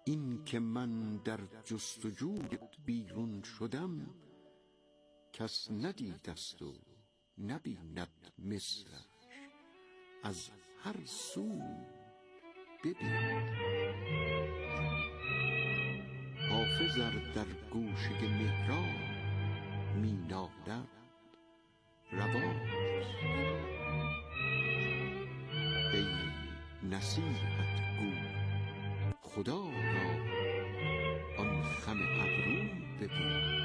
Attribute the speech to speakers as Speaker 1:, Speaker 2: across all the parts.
Speaker 1: این که من در جستجویت بیرون شدم، کس ندیدست و نبیند مثلش. از هر سو ببین حافظ ار در گوشه محراب می نالد رواست. ای نصیحت گو خدا را آن خم ابرو ببین.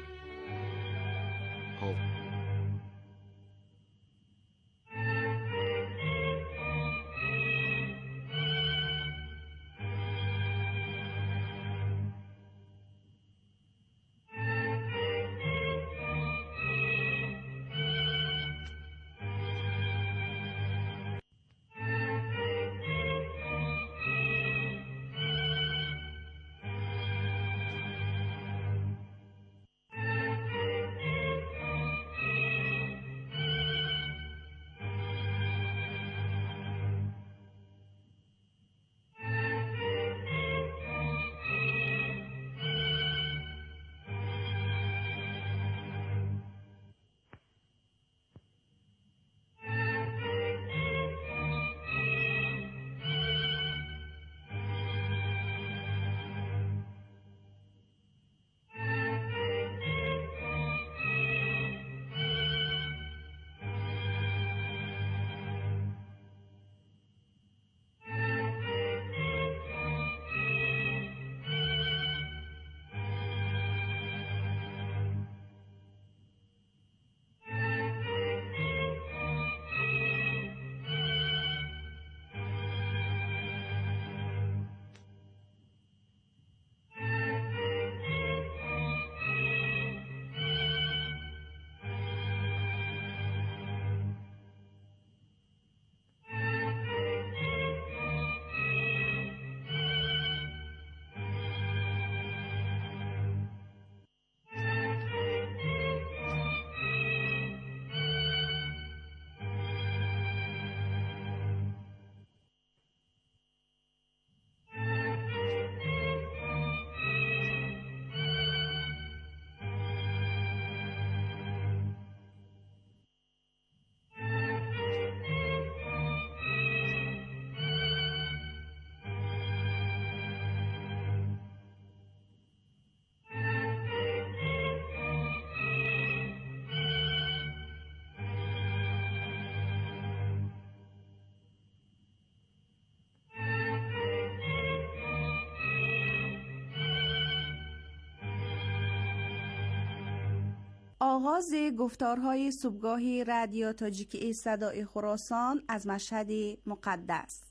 Speaker 2: آغاز گفتارهای صبحگاهی رادیو تاجیکی صدای خراسان از مشهد مقدس.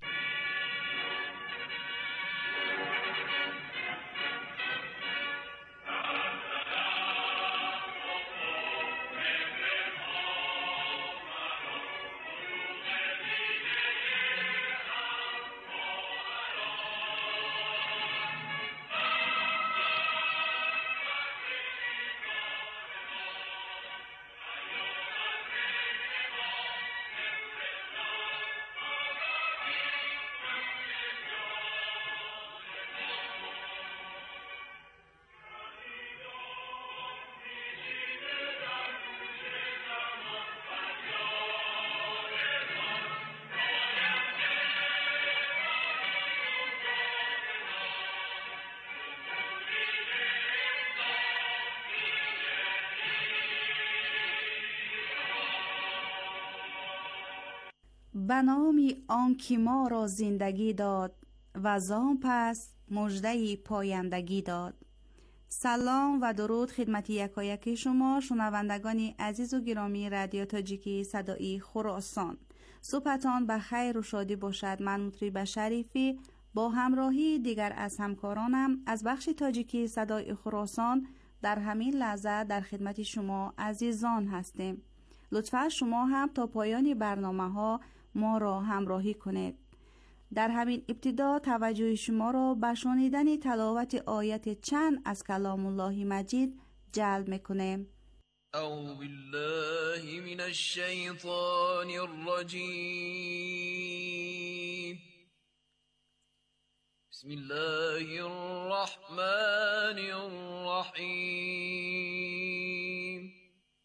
Speaker 2: به نام آنکه ما را زندگی داد و زان پس مژده پایندگی داد. سلام و درود خدمت یکایک شما شنوندگان عزیز و گرامی رادیو تاجیکی صدای خراسان. صبحتان به خیر و شادی باشد. من مطرب شریفی با همراهی دیگر از همکارانم از بخش تاجیکی صدای خراسان در همین لحظه در خدمت شما عزیزان هستیم. لطفا شما هم تا پایان برنامه ها ما را همراهی کنید. در همین ابتدا توجه شما را به شنیدن تلاوت آیت چند از کلام الله مجید جلب میکنیم.
Speaker 3: اعوذ بالله من الشیطان الرجیم. بسم بسم الله الرحمن الرحيم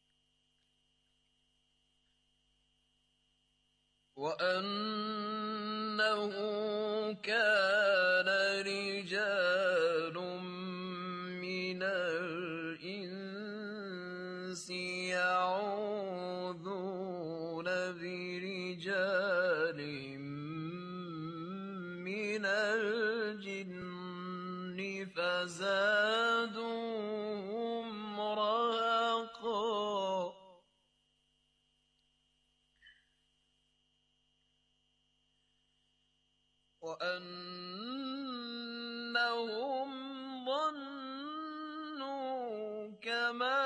Speaker 3: وأنه كان رجال من الإنس يعوذون برجال من الجن فزادوهم رهقا وأنهم ظنوا كما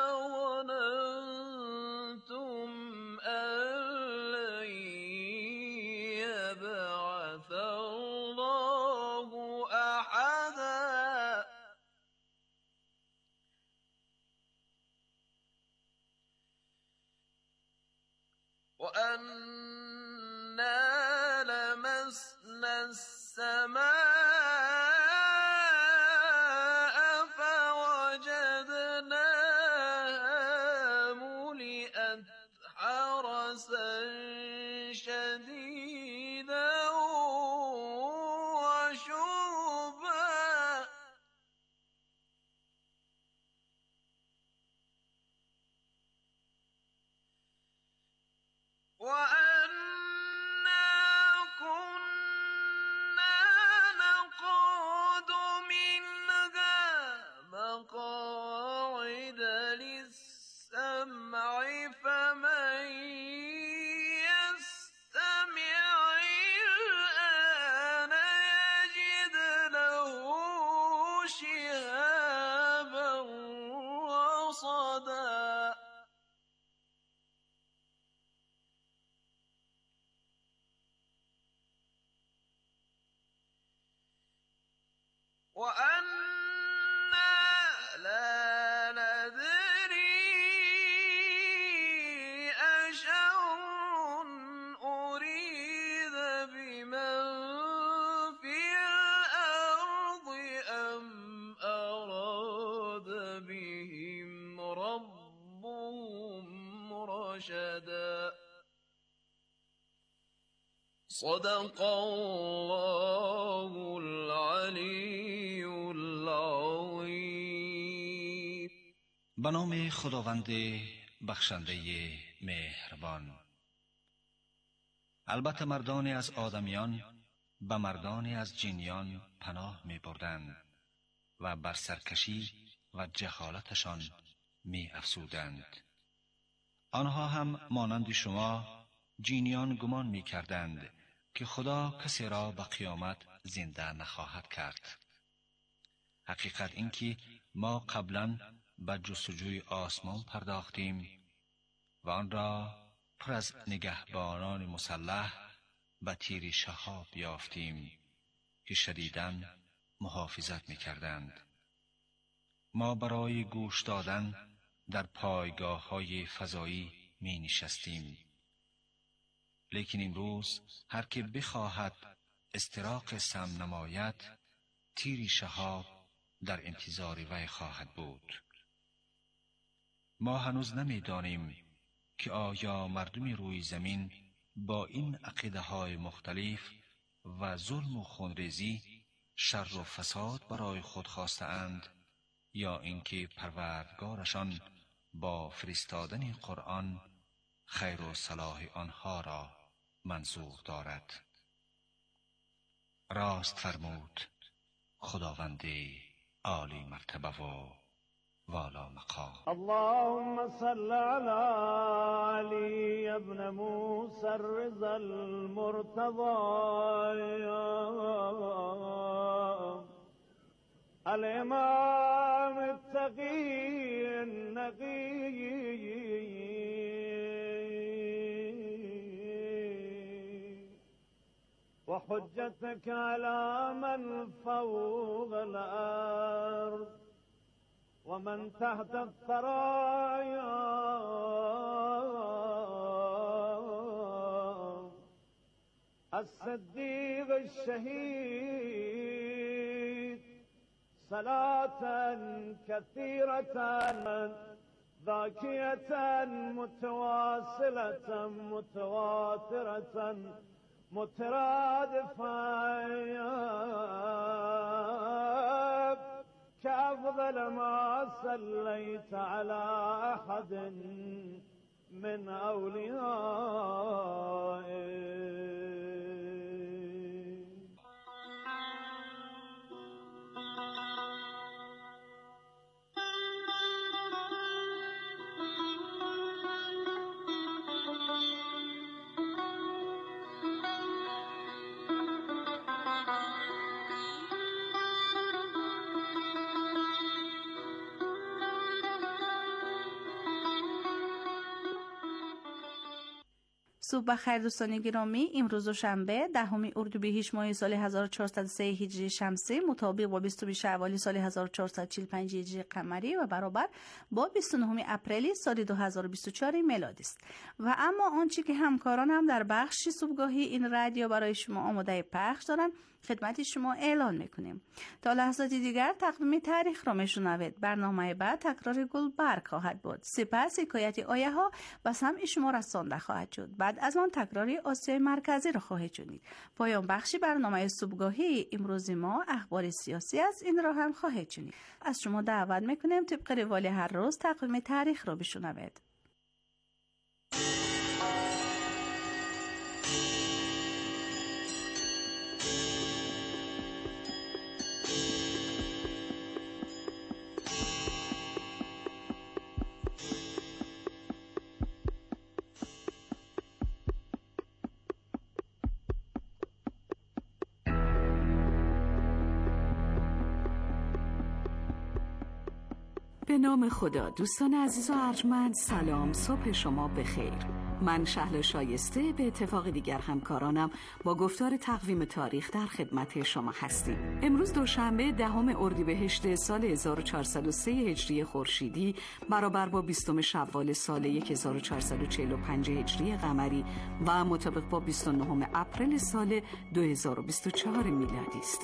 Speaker 3: ظننتم أن لن يبعث الله أحدا وأنا لمسنا السماء فوجدناها ملئت حرسا شديدا وشهبا وأنا كنا نقعد منها مقاعد للسمع فمن يستمع الآن يجد له شهابا رصدا وأنا لا ندري أشر أريد بمن في الأرض أم أراد بهم ربهم رشدا صدق الله العلی العظیم.
Speaker 4: به نام خداوند بخشنده مهربان. البته مردانی از آدمیان به مردانی از جنیان پناه می بردند و بر سرکشی و جهالتشان می افزودند. آنها هم مانند شما جنیان گمان می کردند که خدا کسی را به قیامت زنده نخواهد کرد. حقیقت این که ما قبلا به جستجوی آسمان پرداختیم و آن را پر از نگهبانان مسلح به تیر شهاب یافتیم که شدیداً محافظت می کردند. ما برای گوش دادن در پایگاه های فضایی می نشستیم. لیکن امروز هر که بخواهد استراق سم نماید، تیر شهاب در انتظار وی خواهد بود. ما هنوز نمی دانیم که آیا مردم روی زمین با این عقیده های مختلف و ظلم و خونریزی شر و فساد برای خود خواستند یا اینکه پروردگارشان با فرستادن قرآن خیر و صلاح آنها را منظور دارد. راست فرمود خداوند عالی مرتبه و والا مقام.
Speaker 5: اللهم صل على علي ابن موسى الرضا المرتضى الإمام التقي النقي وحجتك على من فوق الأرض ومن تحت الثرايا الصديق الشهيد صلاة كثيرة ذاكية متواصلة متواترة مترادفة كأفضل ما صليت على أحد من أوليائك.
Speaker 2: صبح بخیر دوستان گرامی. امروز دوشنبه 10 اردیبهشت ماه سال 1403 هجری شمسی مطابق با 20 شوال سال 1445 هجری قمری و برابر با 29 اپریل سال 2024 میلادی است. و اما آنچه که همکاران هم در بخش صبحگاهی این رادیو برای شما آماده پخش دارن خدمت شما اعلان میکنیم. تا لحظات دیگر تقویم تاریخ را میشنوید. برنامه بعد تکرار گلبرگ خواهد بود. سپس حکایت آیه ها و سمع شما رسانده خواهد شد. بعد از آن تکراری آسیای مرکزی را خواهید شنید. پایان بخش برنامه صبحگاهی امروز ما اخبار سیاسی از این را هم خواهید شنید. از شما دعوت میکنیم طبق روال هر روز تقویم تاریخ را بشنوید.
Speaker 6: به نام خدا. دوستان عزیز و ارجمند، سلام، صبح شما بخیر. من شهلا شایسته به اتفاق دیگر همکارانم با گفتار تقویم تاریخ در خدمت شما هستیم. امروز دوشنبه 10 اردیبهشت سال 1403 هجری خورشیدی برابر با 20 شوال سال 1445 هجری قمری و مطابق با 29 اپریل سال 2024 میلادی است.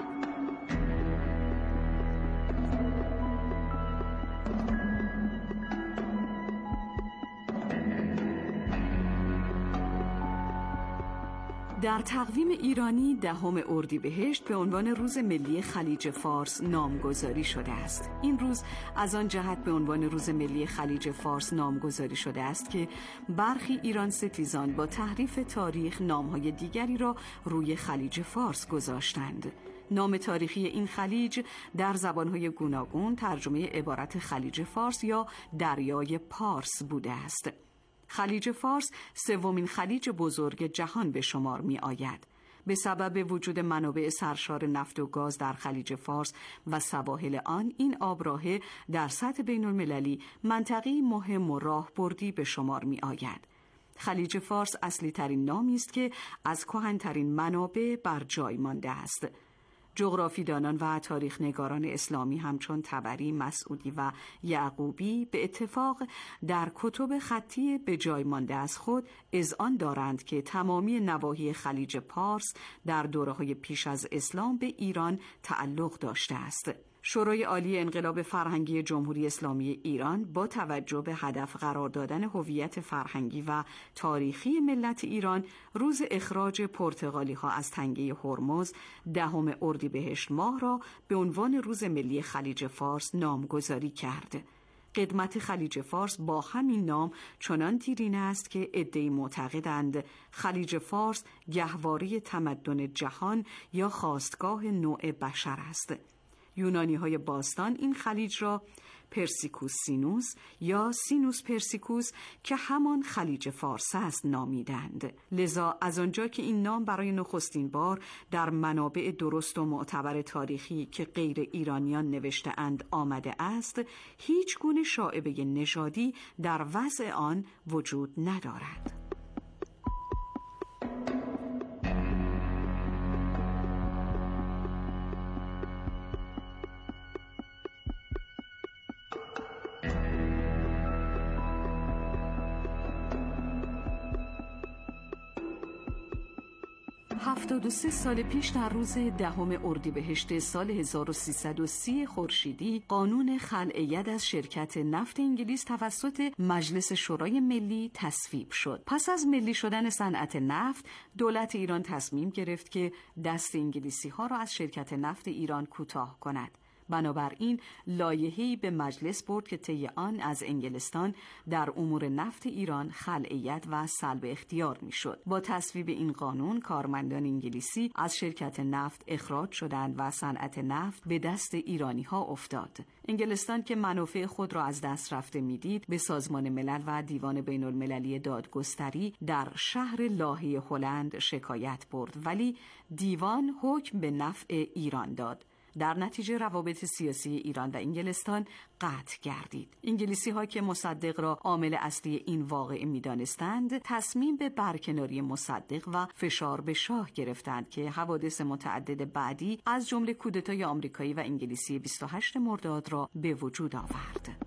Speaker 6: در تقویم ایرانی 10 اردیبهشت به عنوان روز ملی خلیج فارس نامگذاری شده است. این روز از آن جهت به عنوان روز ملی خلیج فارس نامگذاری شده است که برخی ایران ستیزان با تحریف تاریخ نامهای دیگری را روی خلیج فارس گذاشتند. نام تاریخی این خلیج در زبانهای گوناگون ترجمه عبارت خلیج فارس یا دریای پارس بوده است. خلیج فارس سومین خلیج بزرگ جهان به شمار می آید. به سبب وجود منابع سرشار نفت و گاز در خلیج فارس و سواحل آن، این آبراهه در سطح بین المللی منطقه‌ای مهم و راهبردی به شمار می آید. خلیج فارس اصلی ترین نامی است که از کهن‌ترین منابع بر جای مانده است. جغرافیدانان و تاریخ نگاران اسلامی همچون طبری، مسعودی و یعقوبی به اتفاق در کتب خطی به جای مانده از خود اذعان دارند که تمامی نواحی خلیج پارس در دوره‌های پیش از اسلام به ایران تعلق داشته است. شورای عالی انقلاب فرهنگی جمهوری اسلامی ایران با توجه به هدف قرار دادن هویت فرهنگی و تاریخی ملت ایران، روز اخراج پرتغالی‌ها از تنگه هرمز 10 اردیبهشت ماه را به عنوان روز ملی خلیج فارس نامگذاری کرد. قدمت خلیج فارس با همین نام چنان دیرین است که عده‌ای معتقدند خلیج فارس گهواره تمدن جهان یا خاستگاه نوع بشر است. یونانی‌های باستان این خلیج را پرسیکوس سینوس یا سینوس پرسیکوس که همان خلیج فارس است نامیدند. لذا از آنجا که این نام برای نخستین بار در منابع درست و معتبر تاریخی که غیر ایرانیان نوشته اند آمده است، هیچ گونه شائبه نژادی در وضع آن وجود ندارد. 73 سال پیش در روز 10 اردیبهشت سال 1330 خورشیدی قانون خلع ید از شرکت نفت انگلیس توسط مجلس شورای ملی تصویب شد. پس از ملی شدن صنعت نفت، دولت ایران تصمیم گرفت که دست انگلیسی ها را از شرکت نفت ایران کوتاه کند. بنابراین لایحه‌ای به مجلس برد که طی آن از انگلستان در امور نفت ایران خلع ید و سلب اختیار میشد. با تصویب این قانون کارمندان انگلیسی از شرکت نفت اخراج شدند و صنعت نفت به دست ایرانی ها افتاد. انگلستان که منافع خود را از دست رفته میدید، به سازمان ملل و دیوان بین المللی دادگستری در شهر لاهه هلند شکایت برد، ولی دیوان حکم به نفع ایران داد. در نتیجه روابط سیاسی ایران و انگلستان قطع گردید. انگلیسی ها که مصدق را عامل اصلی این واقعه می دانستند، تصمیم به برکناری مصدق و فشار به شاه گرفتند که حوادث متعدد بعدی از جمله کودتای آمریکایی و انگلیسی 28 مرداد را به وجود آورد.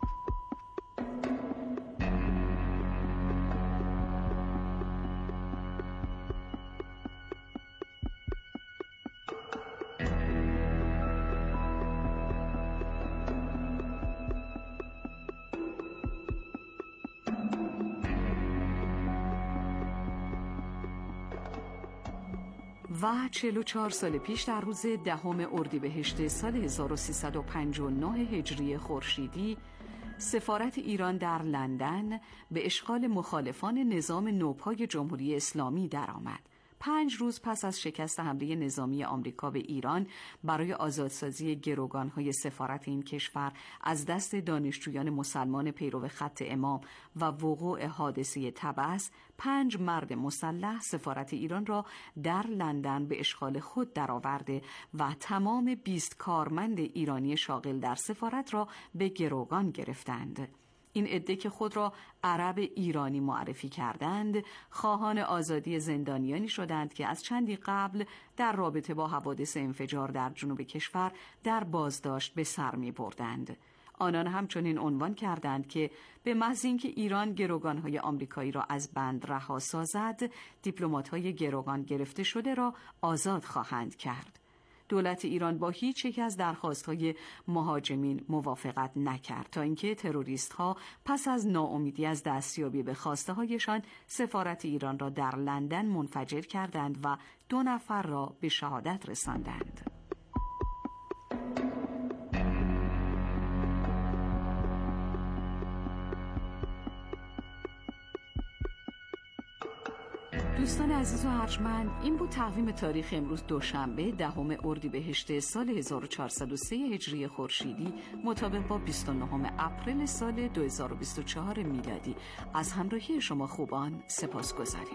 Speaker 6: و 44 سال پیش در روز 10 اردیبهشت سال 1359 هجری خورشیدی سفارت ایران در لندن به اشغال مخالفان نظام نوپای جمهوری اسلامی درآمد. 5 روز پس از شکست حمله نظامی آمریکا به ایران برای آزادسازی گروگان‌های سفارت این کشور از دست دانشجویان مسلمان پیرو خط امام و وقوع حادثه طبس، 5 مرد مسلح سفارت ایران را در لندن به اشغال خود درآورده و تمام 20 کارمند ایرانی شاغل در سفارت را به گروگان گرفتند. این عده که خود را عرب ایرانی معرفی کردند، خواهان آزادی زندانیانی شدند که از چندی قبل در رابطه با حوادث انفجار در جنوب کشور در بازداشت به سر می بردند. آنان همچنین عنوان کردند که به محض اینکه ایران گروگان‌های آمریکایی را از بند رها سازد، دیپلمات‌های گروگان گرفته شده را آزاد خواهند کرد. دولت ایران با هیچ یک از درخواست‌های مهاجمین موافقت نکرد تا اینکه تروریست‌ها پس از ناامیدی از دستیابی به خواسته‌هایشان سفارت ایران را در لندن منفجر کردند و 2 نفر را به شهادت رساندند. دوستان عزیز و ارجمند، این بود تقویم تاریخ امروز دوشنبه 10 اردیبهشت سال 1403 هجری خورشیدی مطابق با 29 اپریل سال 2024 میلادی. از همراهی شما خوبان سپاسگزاریم.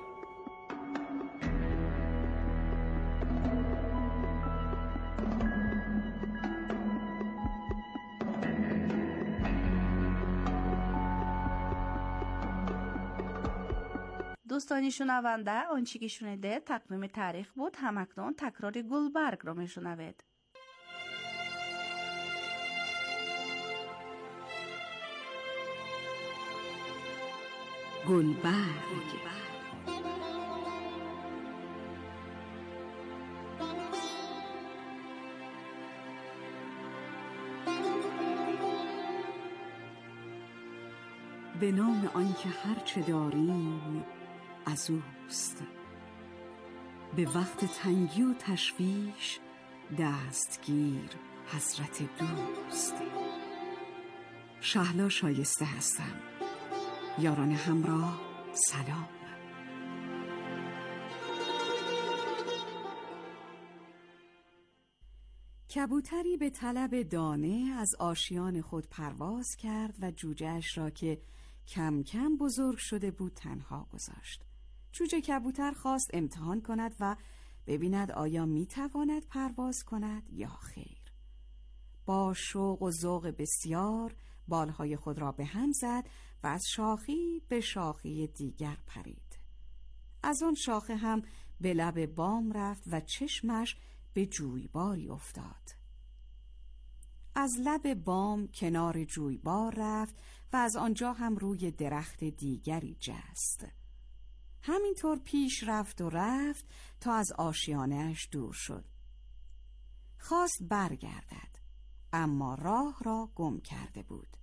Speaker 2: دوستانی شنونده، آنچه که شنیده تقویم تاریخ بود. همکنون تکرار گلبرگ را میشنوید.
Speaker 6: گلبرگ. به نام آنکه هرچه داریم از اوست، به وقت تنگی و تشویش دستگیر حضرت دوست. شهلا شایسته هستم. یاران همراه سلام. کبوتری به طلب دانه از آشیان خود پرواز کرد و جوجه‌اش را که کم کم بزرگ شده بود تنها گذاشت. جوجه کبوتر خواست امتحان کند و ببیند آیا میتواند پرواز کند یا خیر. با شوق و ذوق بسیار بالهای خود را به هم زد و از شاخی به شاخی دیگر پرید. از آن شاخه هم به لب بام رفت و چشمش به جویباری افتاد. از لب بام کنار جویبار رفت و از آنجا هم روی درخت دیگری جست. همینطور پیش رفت و رفت تا از آشیانه‌اش دور شد. خواست برگردد، اما راه را گم کرده بود.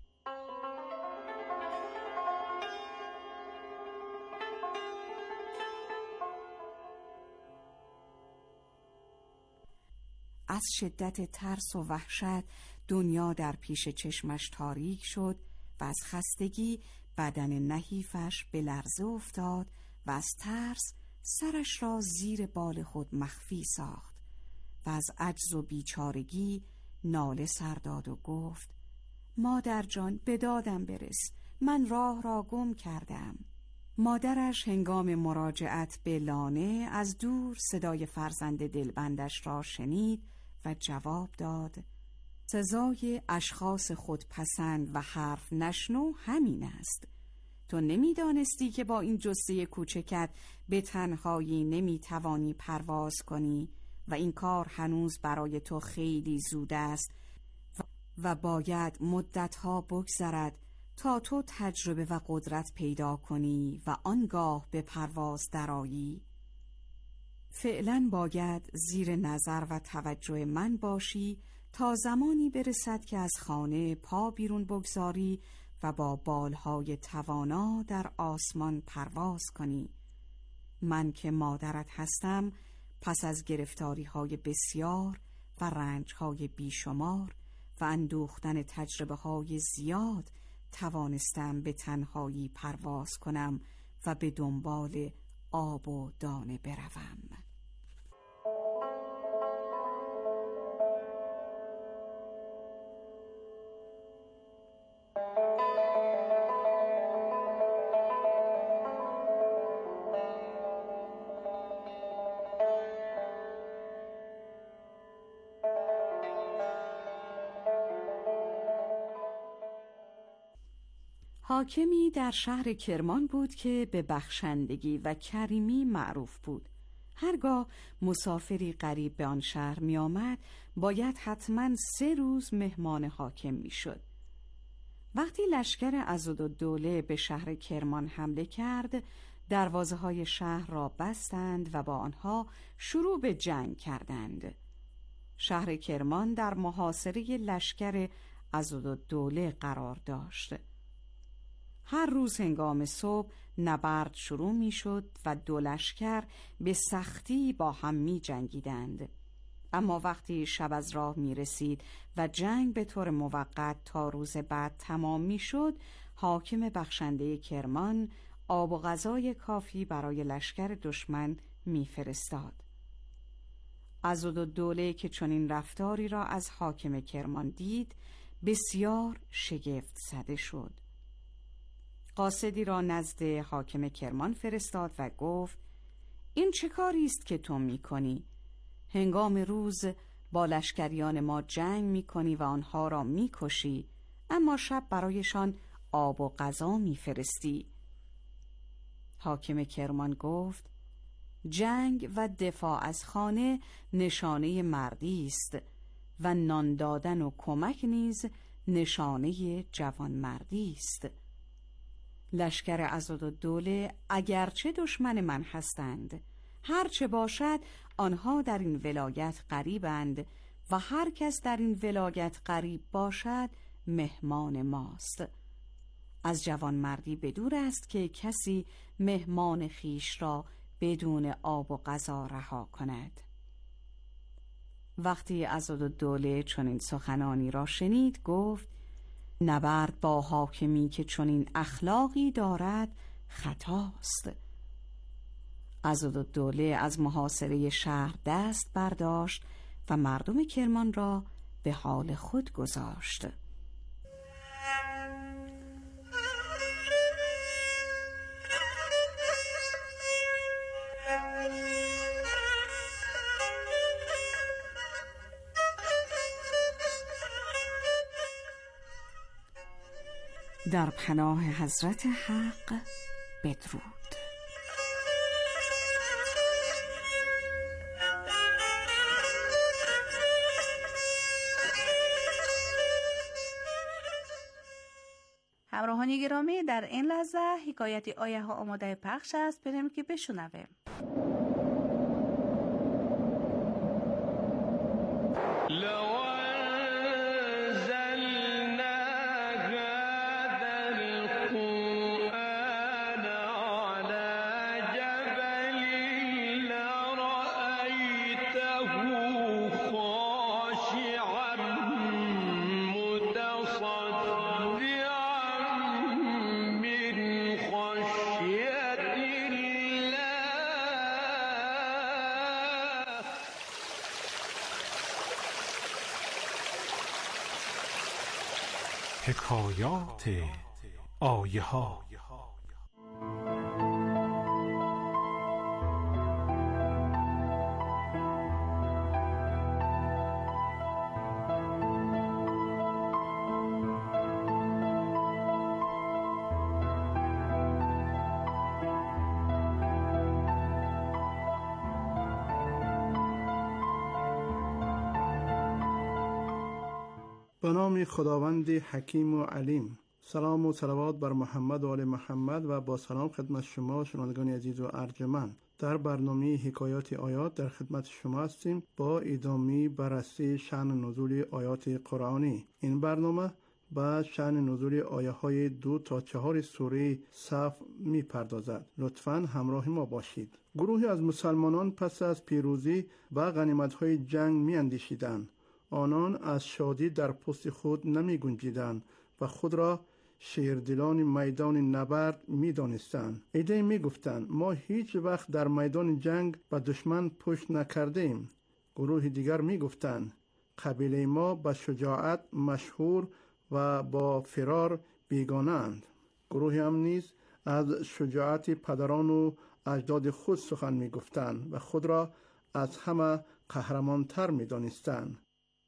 Speaker 6: از شدت ترس و وحشت دنیا در پیش چشمش تاریک شد و از خستگی بدن نحیفش به لرزه افتاد و از ترس سرش را زیر بال خود مخفی ساخت و از عجز و بیچارگی ناله سر داد و گفت: مادر جان، به دادم برس، من راه را گم کردم. مادرش هنگام مراجعت به لانه از دور صدای فرزند دلبندش را شنید و جواب داد: سزای اشخاص خودپسند و حرف نشنو همین است. تو نمیدانستی که با این جثه کوچکت به تنهایی نمیتوانی پرواز کنی و این کار هنوز برای تو خیلی زود است و باید مدتها بگذرد تا تو تجربه و قدرت پیدا کنی و آنگاه به پرواز درآیی. فعلا باید زیر نظر و توجه من باشی تا زمانی برسد که از خانه پا بیرون بگذاری و با بالهای توانا در آسمان پرواز کنی. من که مادرت هستم، پس از گرفتاری‌های بسیار و رنج‌های بیشمار و اندوختن تجربه‌های زیاد توانستم به تنهایی پرواز کنم و به دنبال آب و دانه بروم. حاکمی در شهر کرمان بود که به بخشندگی و کریمی معروف بود. هرگاه مسافری غریب به آن شهر می آمد، باید حتما 3 روز مهمان حاکم می شد. وقتی لشکر عضدالدوله به شهر کرمان حمله کرد، دروازه های شهر را بستند و با آنها شروع به جنگ کردند. شهر کرمان در محاصره لشکر عضدالدوله قرار داشت. هر روز هنگام صبح نبرد شروع می شد و 2 لشکر به سختی با هم می جنگیدند. اما وقتی شب از راه می رسید و جنگ به طور موقت تا روز بعد تمام می شد، حاکم بخشنده کرمان آب و غذای کافی برای لشکر دشمن می فرستاد. عضدالدوله که چنین رفتاری را از حاکم کرمان دید، بسیار شگفت زده شد. قاصدی را نزد حاکم کرمان فرستاد و گفت: این چه کاری است که تو می کنی؟ هنگام روز با لشکریان ما جنگ می کنی و آنها را می کشی، اما شب برایشان آب و غذا می فرستی. حاکم کرمان گفت: جنگ و دفاع از خانه نشانه مردی است و نان دادن و کمک نیز نشانه جوانمردی است. لشکر عضدالدوله اگرچه دشمن من هستند، هرچه باشد آنها در این ولایت غریبند و هر کس در این ولایت غریب باشد مهمان ماست. از جوانمردی بدور است که کسی مهمان خیش را بدون آب و غذا رها کند. وقتی عضدالدوله چنین سخنانی را شنید، گفت: نبرد با حاکمی که چنین اخلاقی دارد خطاست. عضدالدوله از محاصره شهر دست برداشت و مردم کرمان را به حال خود گذاشت. در پناه حضرت حق بدرود.
Speaker 2: همراهان گرامی، در این لحظه حکایت آیه ها آماده پخش است. بریم که بشنویم.
Speaker 7: حکایات آیه ها.
Speaker 8: به نام خداوند حکیم و علیم. سلام و صلوات بر محمد و آل محمد و با سلام خدمت شما شنوندگان عزیز و ارجمند. در برنامه حکایات آیات در خدمت شما هستیم با ادامه بررسی شأن نزول آیات قرآنی. این برنامه با شأن نزول آیه های 2 تا 4 سوره صف می پردازد. لطفاً همراه ما باشید. گروهی از مسلمانان پس از پیروزی و غنیمت های جنگ می اندیشیدند. آنان از شادی در پوست خود نمی گنجیدند و خود را شیردلان میدان نبرد می دانستند. عده‌ای می گفتند ما هیچ وقت در میدان جنگ به دشمن پشت نکرده ایم. گروه دیگر می گفتند قبیله ما به شجاعت مشهور و با فرار بیگانه اند. گروه هم نیز از شجاعت پدران و اجداد خود سخن می گفتند و خود را از همه قهرمانتر می دانستند.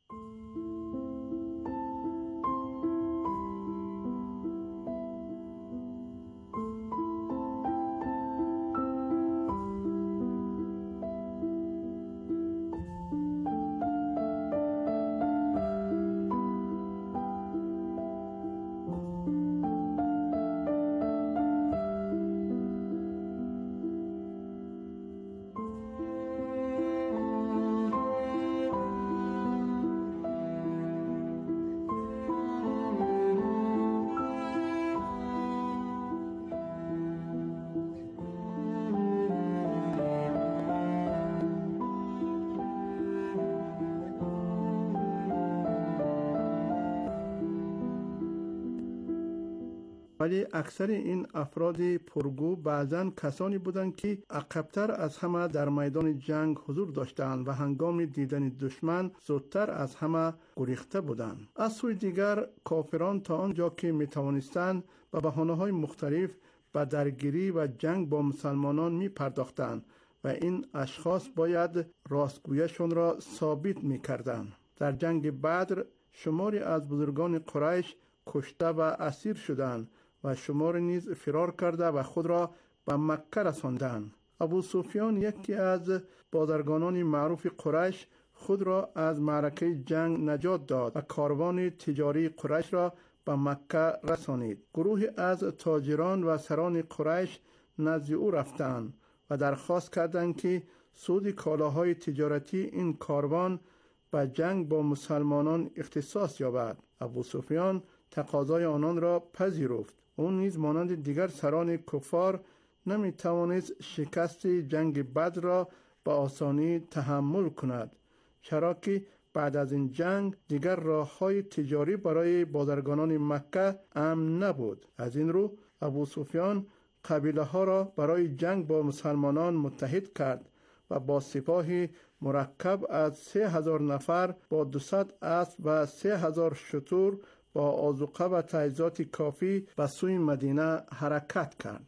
Speaker 8: ولی اکثر این افراد پرگو بعضن کسانی بودند که عقب‌تر از همه در میدان جنگ حضور داشتند و هنگام دیدن دشمن زودتر از همه گریخته بودند. از سوی دیگر کافران تا آنجا که میتوانستند به بهانه‌های مختلف به درگیری و جنگ با مسلمانان می پرداختند و این اشخاص باید راستگوییشان را ثابت می کردند. در جنگ بدر شماری از بزرگان قریش کشته و اسیر شدند و شمار نیز فرار کرده و خود را به مکه رساندند. ابو سفیان یکی از بازرگانان معروف قریش خود را از معرکه جنگ نجات داد و کاروان تجاری قریش را به مکه رسانید. گروهی از تاجران و سران قریش نزد او رفتند و درخواست کردند که سود کالاهای تجارتی این کاروان به جنگ با مسلمانان اختصاص یابد. ابو سفیان تقاضای آنان را پذیرفت. او نیز مانند دیگر سران کفار نمی توانست شکست جنگ بدر را به آسانی تحمل کند، چرا که بعد از این جنگ دیگر راه‌های تجاری برای بازرگانان مکه امن نبود. از این رو ابو سفیان قبیله ها را برای جنگ با مسلمانان متحد کرد و با سپاهی مرکب از 3000 نفر با 200 اسب و 3000 شتر با آذوقه و تجهیزات کافی به سوی مدینه حرکت کرد.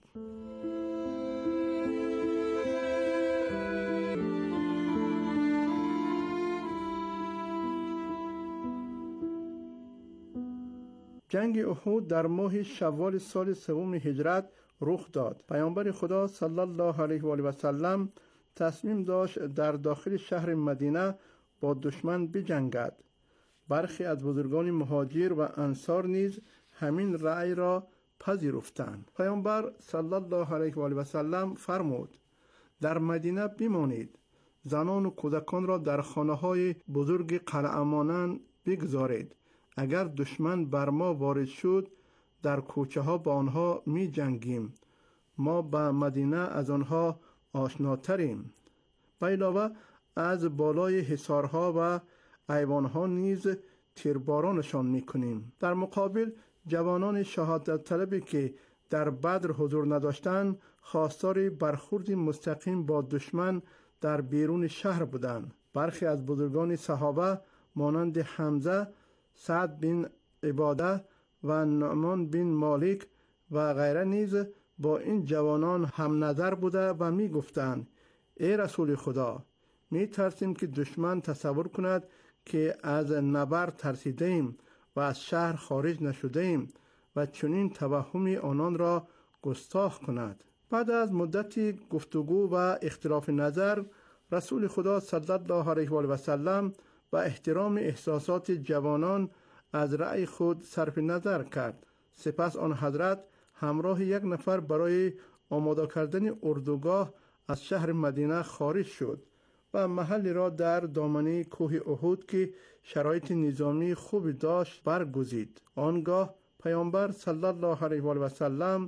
Speaker 8: جنگ احد در ماه شوال سال 3 هجرت رخ داد. پیامبر خدا صلی الله علیه و آله و سلم تصمیم داشت در داخل شهر مدینه با دشمن بجنگد. برخی از بزرگان مهاجر و انصار نیز همین رأی را پذیرفتند. پیامبر صلی الله علیه و آله و سلم فرمود در مدینه بمانید، زنان و کودکان را در خانه‌های بزرگ قلعه مانند بگذارید. اگر دشمن بر ما وارد شد در کوچه ها با آنها می جنگیم. ما به مدینه از آنها آشناتریم. به علاوه از بالای حصارها و ایوانها نیز تیربارانشان می کنیم. در مقابل جوانان شهادت طلبی که در بدر حضور نداشتند خواستار برخورد مستقیم با دشمن در بیرون شهر بودند. برخی از بزرگان صحابه مانند حمزه، سعد بن عباده و نعمان بن مالک و غیره نیز با این جوانان هم نظر بوده و می گفتند ای رسول خدا، می ترسیم که دشمن تصور کند که از نبرد ترسیده ایم و از شهر خارج نشده ایم و چنین توهم آنان را گستاخ کند. بعد از مدتی گفتگو و اختلاف نظر، رسول خدا صلی الله علیه و آله و سلم و احترام احساسات جوانان از رأی خود صرف نظر کرد. سپس آن حضرت همراه یک نفر برای آماده کردن اردوگاه از شهر مدینه خارج شد و محلی را در دامنه کوه احد که شرایط نظامی خوبی داشت برگزید. آنگاه پیامبر صلی الله علیه و آله و سلم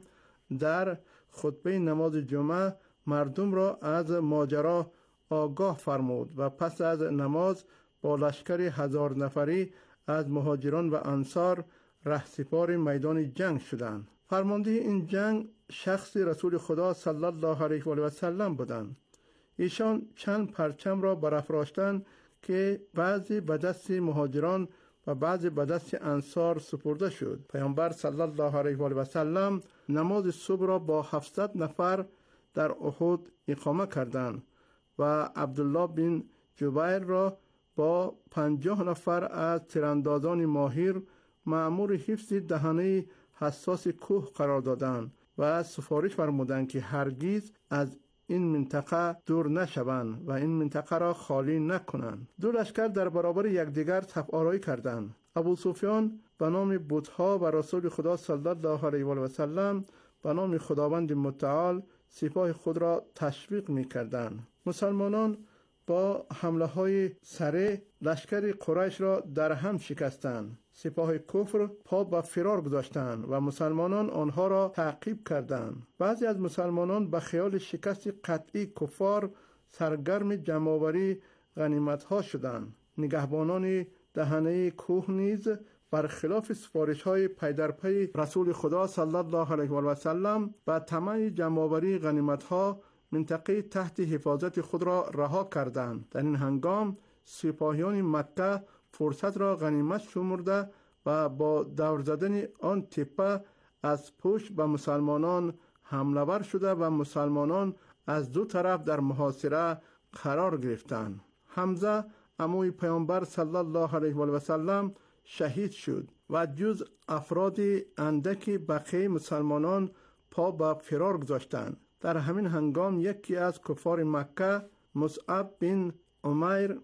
Speaker 8: در خطبه نماز جمعه مردم را از ماجرا آگاه فرمود و پس از نماز با لشکر 1000 نفری از مهاجران و انصار رهسپار میدان جنگ شدند. فرمانده این جنگ شخص رسول خدا صلی الله علیه و آله و سلم بودند. ایشان چند پرچم را برافراشتند که بعضی به دست مهاجران و بعضی به دست انصار سپرده شد. پیامبر صلی الله علیه و آله و سلم نماز صبح را با 700 نفر در احد اقامه کردند و عبدالله بن جبیر را با 50 نفر از تیراندازان ماهر مأمور حفظ دهنه حساس کوه قرار دادند و سفارش فرمودند که هرگز از این منطقه دور نشوند و این منطقه را خالی نکنند. دو لشکر در برابر یکدیگر صف آرایی کردند. ابو سفیان به نام بتها و رسول خدا صلی الله علیه و آله و سلم به نام خداوند متعال سپاه خود را تشویق می‌کردند. مسلمانان با حمله های سریع لشکر قریش را در هم شکستند. سپاه کفر پا به فرار گذاشتند و مسلمانان آنها را تعقیب کردند. بعضی از مسلمانان به خیال شکست قطعی کفار سرگرم جمع‌آوری غنیمت‌ها شدند. نگهبانان دهنه کوه نیز برخلاف سفارش‌های پی در پی رسول خدا صلی الله علیه و آله و سلم به طمع جمع‌آوری غنیمت‌ها منطقه تحت حفاظت خود را رها کردند. در این هنگام سپاهیان مکه فرصت را غنیمت شمرده و با دور زدن آن تپه از پشت به مسلمانان حمله ور شده و مسلمانان از دو طرف در محاصره قرار گرفتند. حمزه عموی پیامبر صلی الله علیه و آله و سلم شهید شد و جز افراد اندکی بقیه مسلمانان پا به فرار گذاشتند. در همین هنگام یکی از کفار مکه، مصعب بن عمیر،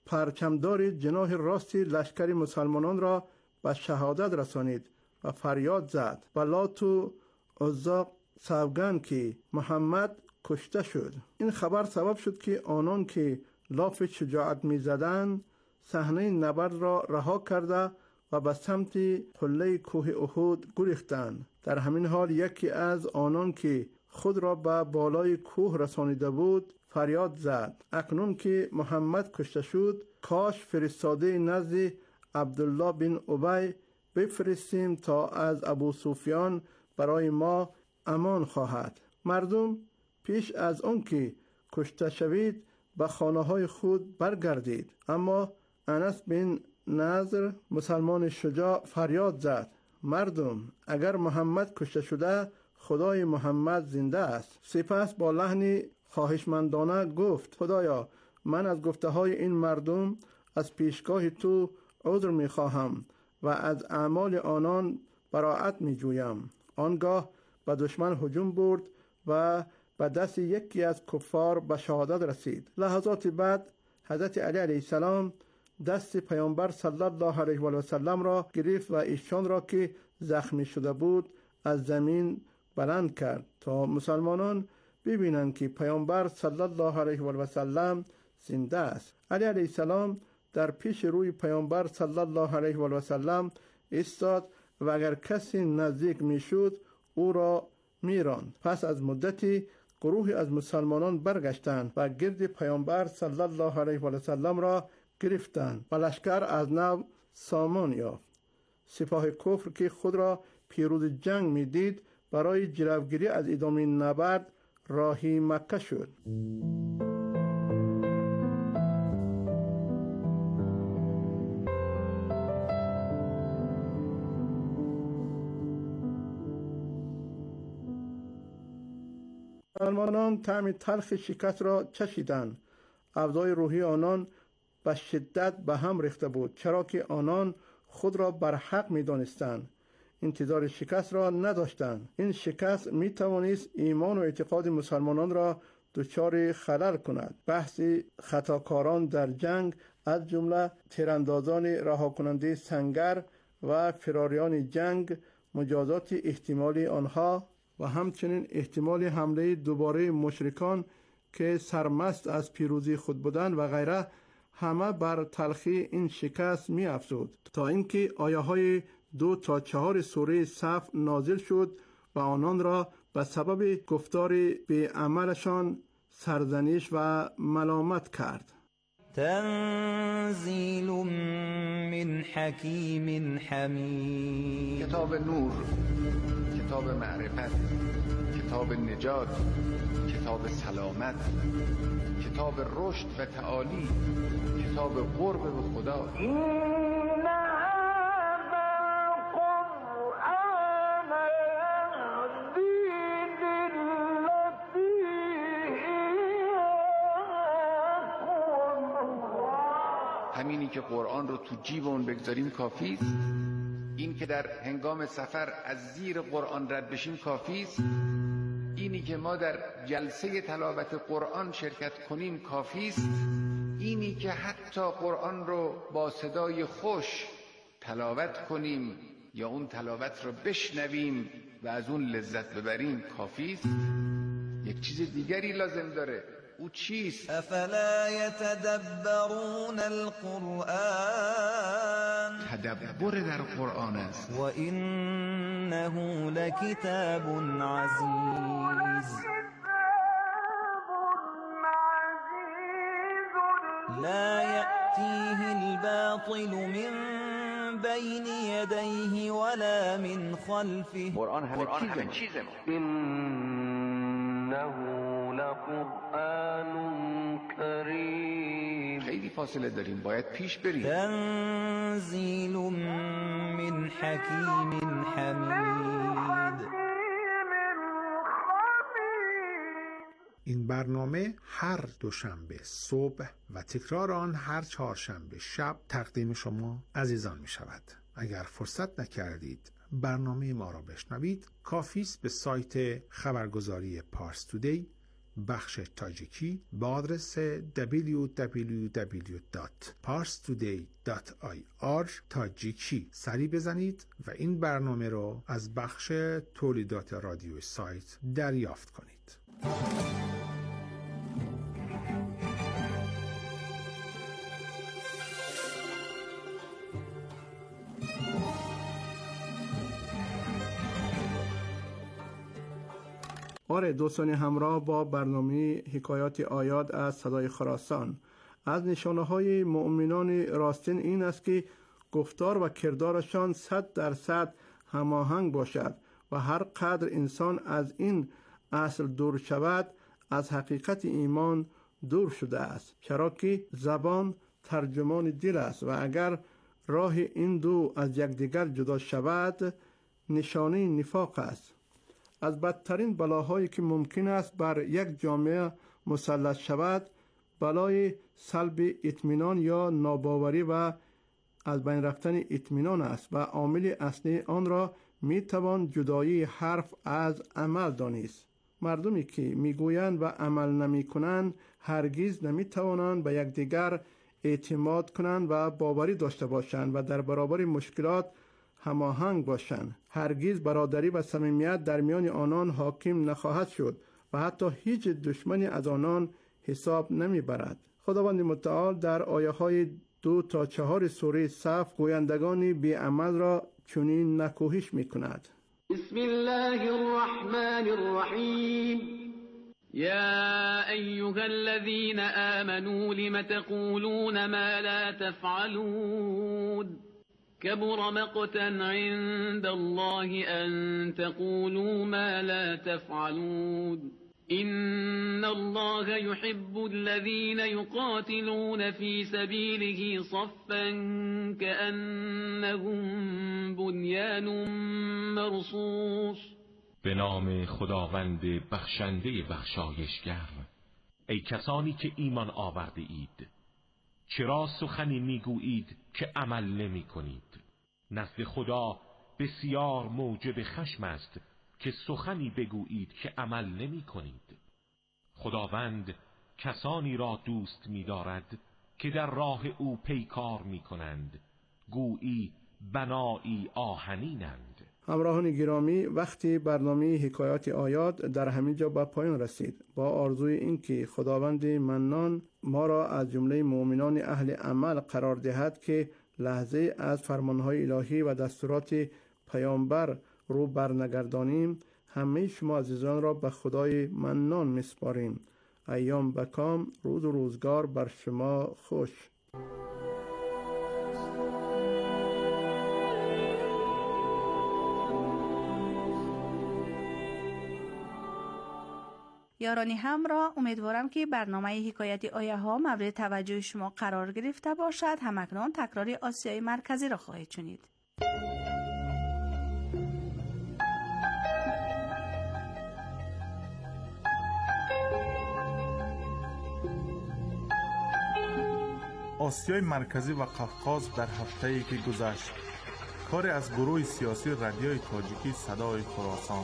Speaker 8: پرچمدار جناح راست لشکر مسلمانان را به شهادت رسانید و فریاد زد و لات و عزی سوگند که محمد کشته شد. این خبر سبب شد که آنان که لاف شجاعت می زدند صحنه نبرد را رها کرده و به سمت قله کوه احد گریختند. در همین حال یکی از آنان که خود را به بالای کوه رسانیده بود فریاد زد اکنون که محمد کشته شد کاش فرستاده نزد عبدالله بن ابی بفرستیم تا از ابو سفیان برای ما امان خواهد. مردم پیش از آن که کشته شوید به خانه های خود برگردید. اما انس بن نضر مسلمان شجاع فریاد زد مردم اگر محمد کشته شده خدای محمد زنده است. سپس با لحن خواهشمندانه گفت خدایا من از گفته های این مردم از پیشگاه تو عذر می خواهم و از اعمال آنان براءت می جویم. آنگاه به دشمن هجوم برد و به دست یکی از کفار به شهادت رسید. لحظات بعد حضرت علی علیه السلام دست پیامبر صلی الله علیه و سلم را گرفت و ایشان را که زخمی شده بود از زمین بلند کرد تا مسلمانان ببینند که پیامبر صلی الله علیه و سلم زنده است. علی علیه السلام در پیش روی پیامبر صلی الله علیه و سلم ایستاد و اگر کسی نزدیک میشد او را میراند. پس از مدتی گروهی از مسلمانان برگشتند و گرد پیامبر صلی الله علیه و سلم را گرفتند و لشکر از نو سامان یافت. سپاه کفر که خود را پیروز جنگ میدید برای جلوگیری از ادامه نبرد راهی مکه شد. مسلمانان طعم تلخ شکست را چشیدند. اوضاع روحی آنان به شدت به هم ریخته بود، چرا که آنان خود را بر حق می دانستند. انتظار شکست را نداشتند. این شکست می توانست ایمان و اعتقاد مسلمانان را دچار خلل کند. بحث خطاکاران در جنگ از جمله تیراندازان رها کننده سنگر و فراریان جنگ، مجازات احتمالی آنها و همچنین احتمال حمله دوباره مشرکان که سرمست از پیروزی خود بودند و غیره، همه بر تلخی این شکست می افزود تا اینکه آیه های 2 تا 4 سوره صف نازل شد و آنان را به سبب گفتار بی‌عملشان سرزنش و ملامت کرد.
Speaker 9: تنزیل من حکیم حمید.
Speaker 10: کتاب نور، کتاب معرفت، کتاب نجات، کتاب سلامت، کتاب رشد و تعالی، کتاب قرب به خدا. همینی که قرآن رو تو جیبمون بگذاریم کافی است. این که در هنگام سفر از زیر قرآن رد بشیم کافی است. اینی که ما در جلسه تلاوت قرآن شرکت کنیم کافی است. اینی که حتی قرآن رو با صدای خوش تلاوت کنیم یا اون تلاوت رو بشنویم و از اون لذت ببریم کافی است. یک چیز دیگری لازم داره. او چیست؟
Speaker 9: افلا یتدبرون القرآن.
Speaker 10: تدبر در قرآن است.
Speaker 9: و انه لکتاب عزیز لا یأتیه الباطل من بین یدیه ولا من خلفه.
Speaker 10: قرآن همه چیزه.
Speaker 9: انه لقرآن کریم.
Speaker 10: خیلی فاصله داریم، باید پیش بریم.
Speaker 9: تنزیل من حکیم حمید.
Speaker 7: این برنامه هر دوشنبه صبح و تکرار آن هر چهارشنبه شب تقدیم شما عزیزان می شود. اگر فرصت نکردید برنامه ما را بشنوید، کافی است به سایت خبرگزاری پارس تودی بخش تاجیکی با آدرس www.parstoday.ir تاجیکی سری بزنید و این برنامه را از بخش تولیدات رادیوی سایت دریافت کنید.
Speaker 8: دوستان همراه با برنامه حکایات آیات از صدای خراسان، از نشانه های مؤمنان راستین این است که گفتار و کردارشان 100% هماهنگ باشد و هر قدر انسان از این اصل دور شود از حقیقت ایمان دور شده است، چرا که زبان ترجمان دل است و اگر راه این دو از یکدیگر جدا شود نشانه نفاق است. از بدترین بلاهایی که ممکن است بر یک جامعه مسلط شود بلای سلب اطمینان یا ناباوری و از بین رفتن اطمینان است و عامل اصلی آن را می توان جدایی حرف از عمل دانست. مردمی که میگویند و عمل نمی کنند هرگز نمی توانند به یکدیگر اعتماد کنند و باوری داشته باشند و در برابر مشکلات هماهنگ باشند. هرگز برادری و صمیمیت در میان آنان حاکم نخواهد شد و حتی هیچ دشمنی از آنان حساب نمیبرد. خداوند متعال در آیه های 2 تا 4 سوره صف گویندگان بی‌عمل را چنین نکوهش میکند.
Speaker 11: بسم الله الرحمن الرحیم يا أيها الذين آمنوا لم تقولون ما لا تفعلون كبر مقتا عند الله أن تقولوا ما لا تفعلون إن الله يحب الذين يقاتلون في سبيله صفا كأنهم بنيان مرصوص.
Speaker 12: به نام خداوند بخشنده بخشایشگر. ای کسانی که ایمان آورده اید، چرا سخنی میگویید که عمل نمی کنید؟ نزد خدا بسیار موجب خشم است که سخنی بگویید که عمل نمی کنید. خداوند کسانی را دوست می دارد که در راه او پیکار می کنند، گویی بنایی آهنینند.
Speaker 8: همراهان گرامی، وقتی برنامه حکایات آیات در همین جا به پایان رسید. با آرزوی اینکه خداوند منان ما را از جمله مؤمنان اهل عمل قرار دهد که لحظه از فرمانهای الهی و دستورات پیامبر رو برنگردانیم، همه شما عزیزان را به خدای منان میسپاریم. ایام بکام، روز و روزگار بر شما خوش.
Speaker 2: یارانی همراه، امیدوارم که برنامه حکایت آیه ها مورد توجه شما قرار گرفته باشد. همکنون تکرار آسیای مرکزی را خواهید شنید.
Speaker 13: آسیای مرکزی و قفقاز در هفته‌ای که گذشت. کار از گروه سیاسی رادیوی تاجیکی صدای خراسان.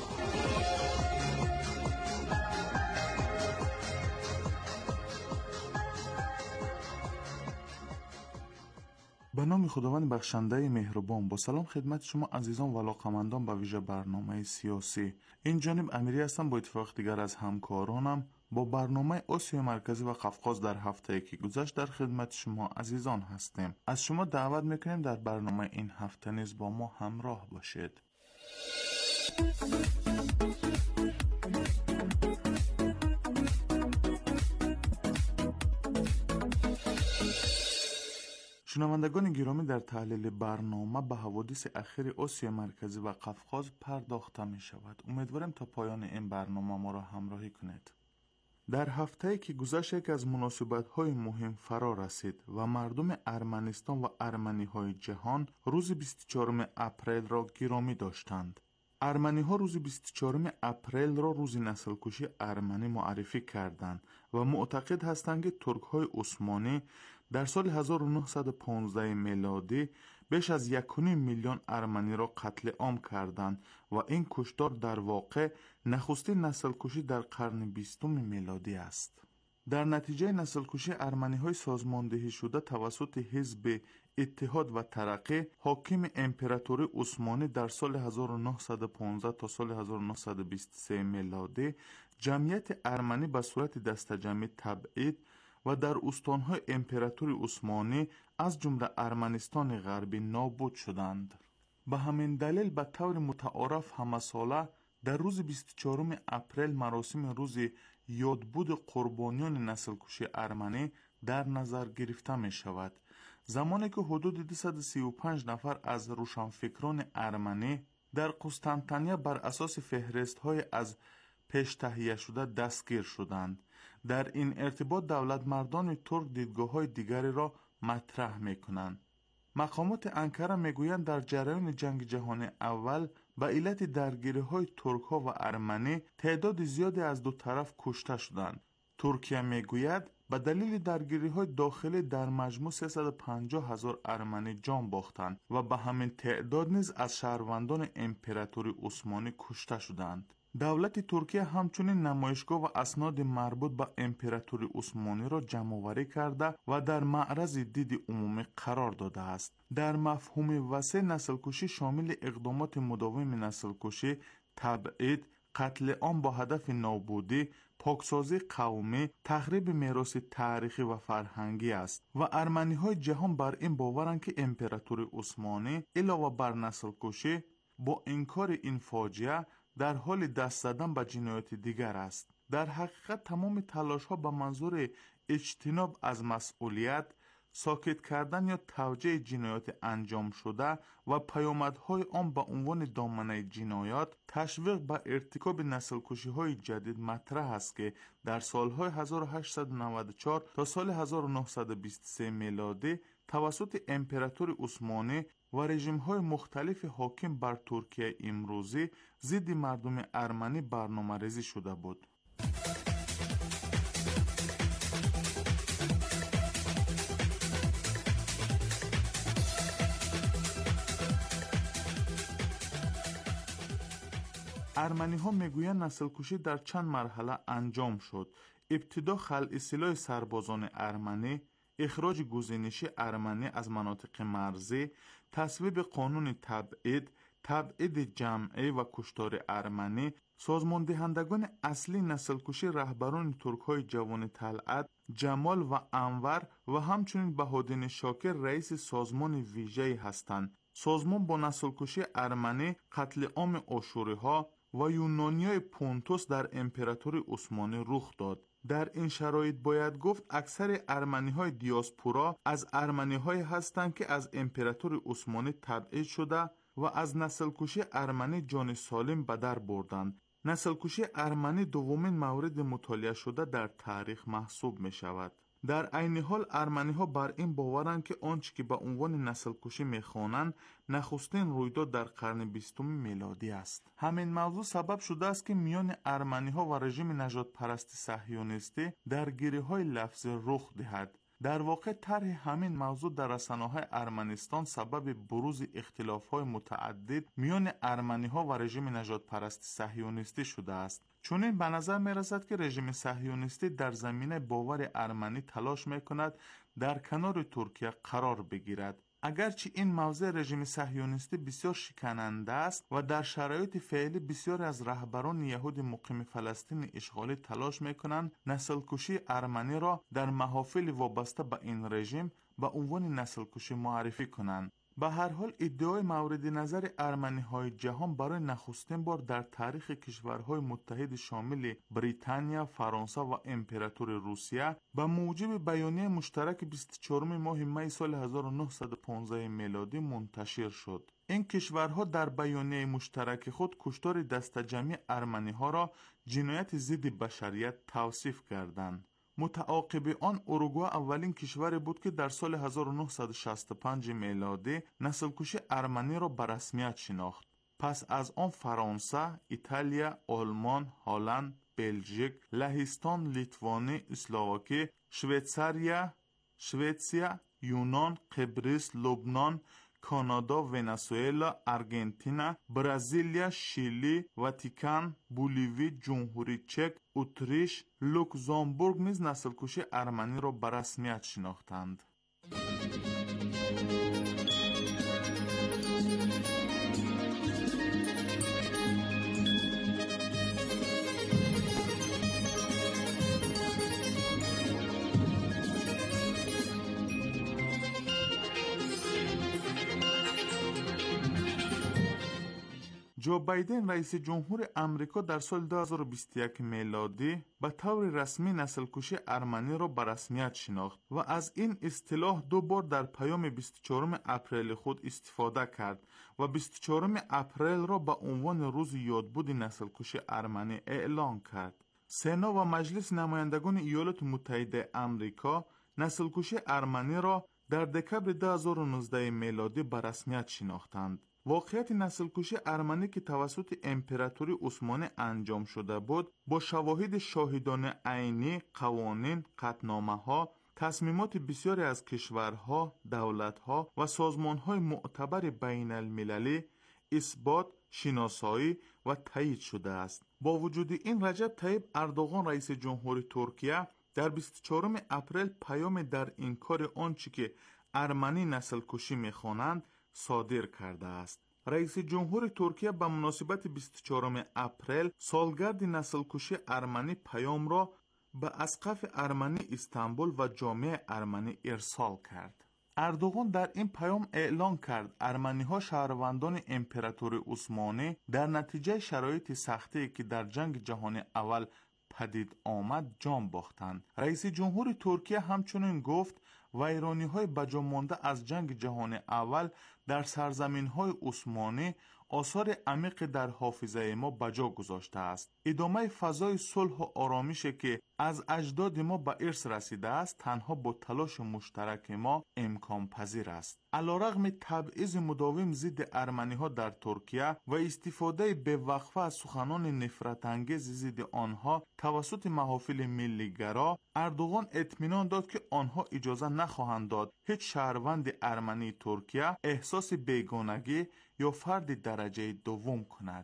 Speaker 13: به نام خداوند بخشنده مهربان، با سلام خدمت شما عزیزان و علاقه‌مندان به ویژه برنامه سیاسی. این جانب امیری هستم با اتفاق دیگر از همکارانم با برنامه آسیای مرکزی و قفقاز در هفته‌ای که گذشت در خدمت شما عزیزان هستیم. از شما دعوت میکنیم در برنامه این هفته نیز با ما همراه باشید. شنوندگان گرامی، در تحلیل برنامه به حوادث اخیر آسیای مرکزی و قفقاز پرداخته می شود. امیدوارم تا پایان این برنامه ما را همراهی کنید. در هفته‌ای که گذشت یک از مناسبت‌های مهم فرا رسید و مردم ارمنستان و ارمنی‌های جهان روز 24 اپریل را گرامی داشتند. ارمنی‌ها روز 24 اپریل را روز نسل‌کشی ارمنی معرفی کردند و معتقد هستند که ترک‌های عثمانی در سال 1915 میلادی بیش از 1.5 میلیون ارمنی را قتل عام کردند و این کشتار در واقع نخستین نسل‌کشی در قرن 20 میلادی است. در نتیجه نسل‌کشی ارمنی‌های سازماندهی شده توسط حزب اتحاد و ترقی، حاکم امپراتوری عثمانی در سال 1915 تا سال 1923 میلادی، جمعیت ارمنی به صورت دسته‌جمعی تبعید و در استانهای امپراتوری عثمانی از جمله ارمنستان غربی نابود شدند. به همین دلیل به طور متعارف همه ساله در روز 24 اپریل مراسم روز یادبود قربانیان نسل‌کشی ارمنی در نظر گرفته می شود. زمانی که حدود 235 نفر از روشنفکران ارمنی در قسطنطنیه بر اساس فهرست‌های از پیش تهیه شده دستگیر شدند. در این ارتباط دولت مردان ترک دیدگاه‌های دیگری را مطرح می‌کنند. مقامات انکره می‌گویند در جریان جنگ جهانی اول به علت درگیری‌های ترک‌ها و ارمنی تعداد زیادی از دو طرف کشته شدند. ترکیه می‌گوید به دلیل درگیری‌های داخلی در مجموع 350,000 ارمنی جان باختند و به همین تعداد نیز از شهروندان امپراتوری عثمانی کشته شدند. دولت ترکیه همچنین نمایشگاه و اسناد مربوط به امپراتوری عثمانی را جمع‌آوری کرده و در معرض دید عمومی قرار داده است. در مفهوم وسیع نسل‌کشی شامل اقدامات مداوم نسل‌کشی، تبعید، قتل عام با هدف نابودی، پاکسازی قومی، تخریب میراث تاریخی و فرهنگی است و ارمنی‌های جهان بر این باورند که امپراتوری عثمانی علاوه بر نسل‌کشی با انکار این فاجعه در حال دست زدن به جنایات دیگر است. در حقیقت تمام تلاش‌ها به منظور اجتناب از مسئولیت، ساکت کردن یا توجیه جنایات انجام شده و پیامدهای آن به عنوان دامنه جنایات، تشویق به ارتکاب نسل‌کشی‌های جدید مطرح است که در سالهای 1894 تا سال 1923 میلادی توسط امپراتور عثمانی و رژیم‌های مختلف حاکم بر ترکیه امروزی ضد مردم ارمنی برنامه‌ریزی شده بود. ارمنی‌ها میگویند نسل‌کشی در چند مرحله انجام شد. ابتدا خلع سلاح سربازان ارمنی، اخراج گزینشی ارمنی از مناطق مرزی، تصویب قانون تبعید جمعی و کشتار ارمنی. سازماندهندگان اصلی نسل‌کشی رهبران ترک‌های جوان طلعت، جمال و انور و همچنین بهادین شاکر رئیس سازمان ویژه‌ای هستند. سازمان با نسل‌کشی ارمنی، قتل عام آشوری‌ها و یونانیای پونتوس در امپراتوری عثمانی رخ داد. در این شرایط باید گفت اکثر ارمنی‌های دیاسپورا از ارمنی‌هایی هستند که از امپراتوری عثمانی تبعید شده و از نسل‌کشی ارمنی جان سالم به در بردند. نسل‌کشی ارمنی دومین مورد مطالعه شده در تاریخ محسوب می شود. در عین حال ارمنی‌ها بر این باورند که آنچه که به عنوان نسل‌کشی می‌خوانند نخستین رویداد در قرن 20 میلادی است. همین موضوع سبب شده است که میان ارمنی‌ها و رژیم نژاد پرست صهیونیستی درگیری‌های لفظی رخ دهد. در واقع طرح همین موضوع در رسانه‌های ارمنستان سبب بروز اختلاف‌های متعدد میان ارمنی‌ها و رژیم نژاد پرست صهیونیستی شده است. چون به نظر می‌رسد که رژیم صهیونیستی در زمینه باور ارمنی تلاش می‌کند در کنار ترکیه قرار بگیرد. اگرچه این موضع رژیم صهیونیستی بسیار شکننده است و در شرایط فعلی بسیاری از رهبران یهود مقیم فلسطین اشغالی تلاش می‌کنند نسل‌کشی ارمنی را در محافل وابسته به این رژیم به عنوان نسل‌کشی معرفی کنند. به هر حال ادعای مورد نظر ارمنی‌های جهان برای نخستین بار در تاریخ کشورهای متحد شامل بریتانیا، فرانسه و امپراتوری روسیه به موجب بیانیه مشترک 24 ماه می سال 1915 میلادی منتشر شد. این کشورها در بیانیه مشترک خود کشتار دست جمعی ارمنی‌ها را جنایت ضد بشریت توصیف کردند. متعاقب آن اوروگوئه اولین کشوری بود که در سال 1965 میلادی نسل‌کشی ارمنی را به رسمیت شناخت. پس از آن فرانسه، ایتالیا، آلمان، هلند، بلژیک، لهستان، لیتوانی، اسلواکی، شویتسیا، یونان، قبرس، لبنان، کانادا، ونزوئلا، آرژانتین، برزیلیا، شیلی، واتیکان، بولیوی، جمهوری چک، اتریش، لوکزامبورگ نیز نسل‌کشی ارمنی را به رسمیت شناختند. جو بایدن رئیس جمهور امریکا در سال 2021 میلادی به طور رسمی نسل‌کشی ارمنی را به رسمیت شناخت و از این اصطلاح دو بار در پیام 24 اپریل خود استفاده کرد و 24 اپریل را به عنوان روز یادبود نسل‌کشی ارمنی اعلان کرد. سنا و مجلس نمایندگان ایالات متحده امریکا نسل‌کشی ارمنی را در دکمبر 2019 میلادی به رسمیت شناختند. واقعیت نسل‌کشی ارمنی که توسط امپراتوری عثمانی انجام شده بود، با شواهد شاهدانه عینی، قوانین، قطعنامه‌ها، تصمیمات بسیاری از کشورها، دولت‌ها و سازمان‌های معتبر بین المللی، اثبات، شناسایی و تایید شده است. با وجود این رجب طیب اردوغان رئیس جمهور ترکیه در 24 اپریل پیام در انکار آنچه که ارمنی نسل کشی می‌خوانند صادر کرده است. رئیس جمهور ترکیه به مناسبت 24 اپریل سالگرد نسل کشی ارمنی پیام را به اسقف ارمنی استانبول و جامعه ارمنی ارسال کرد. اردوغان در این پیام اعلان کرد ارمنی‌ها شهروندان امپراتوری عثمانی در نتیجه شرایط سختی که در جنگ جهانی اول پدید آمد جان باختند. رئیس جمهور ترکیه همچنین گفت ویرانی‌های بجا مانده از جنگ جهانی اول در سرزمین‌های عثمانی آثار عمیق در حافظه ما بجا گذاشته است. ادامه فضای صلح و آرامش که از اجداد ما به ارث رسیده است تنها با تلاش مشترک ما امکان پذیر است. علیرغم تبعیض مداوم ضد ارمنی‌ها در ترکیه و استفاده بی‌وقفه از سخنان نفرت انگیز ضد آنها توسط محافل ملی‌گرا، اردوغان اطمینان داد که آنها اجازه نخواهند داد هیچ شهروند ارمنی ترکیه احساس بیگانگی یا فرد درجه دوم کند.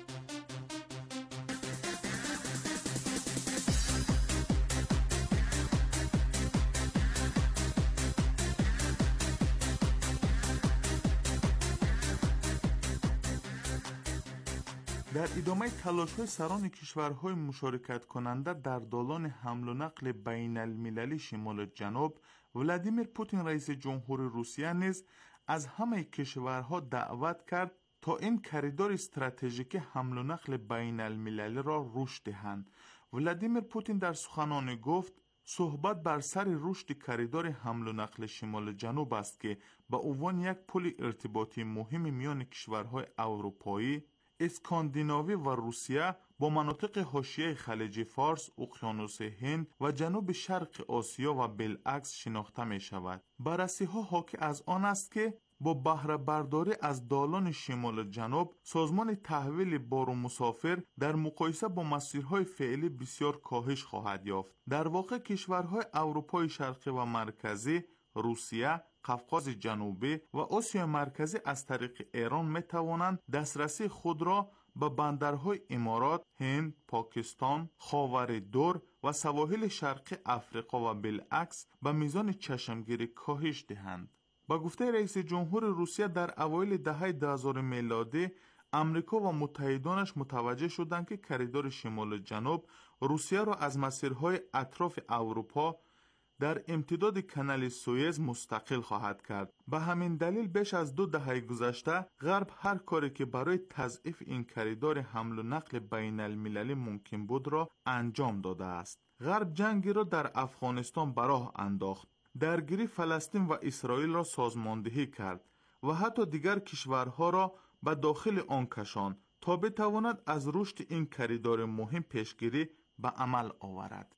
Speaker 13: در ادامه تلاش‌های سران کشورهای مشارکت کننده در دالان حمل و نقل بین المللی شمال جنوب، ولادیمیر پوتین رئیس جمهور روسیه نیز از همه کشورها دعوت کرد تا این کریدور استراتژیک حمل و نقل بین المللی را رشد دهند. ولادیمیر پوتین در سخنان گفت صحبت بر سر رشد کریدور حمل و نقل شمال جنوب است که به عنوان یک پل ارتباطی مهم میان کشورهای اروپایی، اسکاندیناوی و روسیه با مناطق حاشیه خلیج فارس، اقیانوس هند و جنوب شرق آسیا و بالعکس شناخته می شود. بررسی ها حاکی از آن است که با بهره برداری از دالان شمال جنوب، سازمان تحویل بار و مسافر در مقایسه با مسیرهای فعلی بسیار کاهش خواهد یافت. در واقع کشورهای اروپای شرقی و مرکزی، روسیه، قفقاز جنوبی و آسیا مرکزی از طریق ایران می توانند دسترسی خود را به بندرهای امارات، هند، پاکستان، خاوردور و سواحل شرقی افریقا و بالعکس به میزان چشمگیری کاهش دهند. با گفته رئیس جمهور روسیه در اوایل دهه 2000 میلادی، امریکا و متحدانش متوجه شدند که کریدور شمال جنوب روسیه را از مسیرهای اطراف اروپا در امتداد کانال سوئز مستقل خواهد کرد. به همین دلیل بیش از 2 دهه گذشته غرب هر کاری که برای تضعیف این کریدور حمل و نقل بین المللی ممکن بود را انجام داده است. غرب جنگی را در افغانستان به راه انداخت، درگیری فلسطین و اسرائیل را سازماندهی کرد و حتی دیگر کشورها را به داخل آن کشاند تا بتواند از رشد این کریدور مهم پیشگیری به عمل آورد.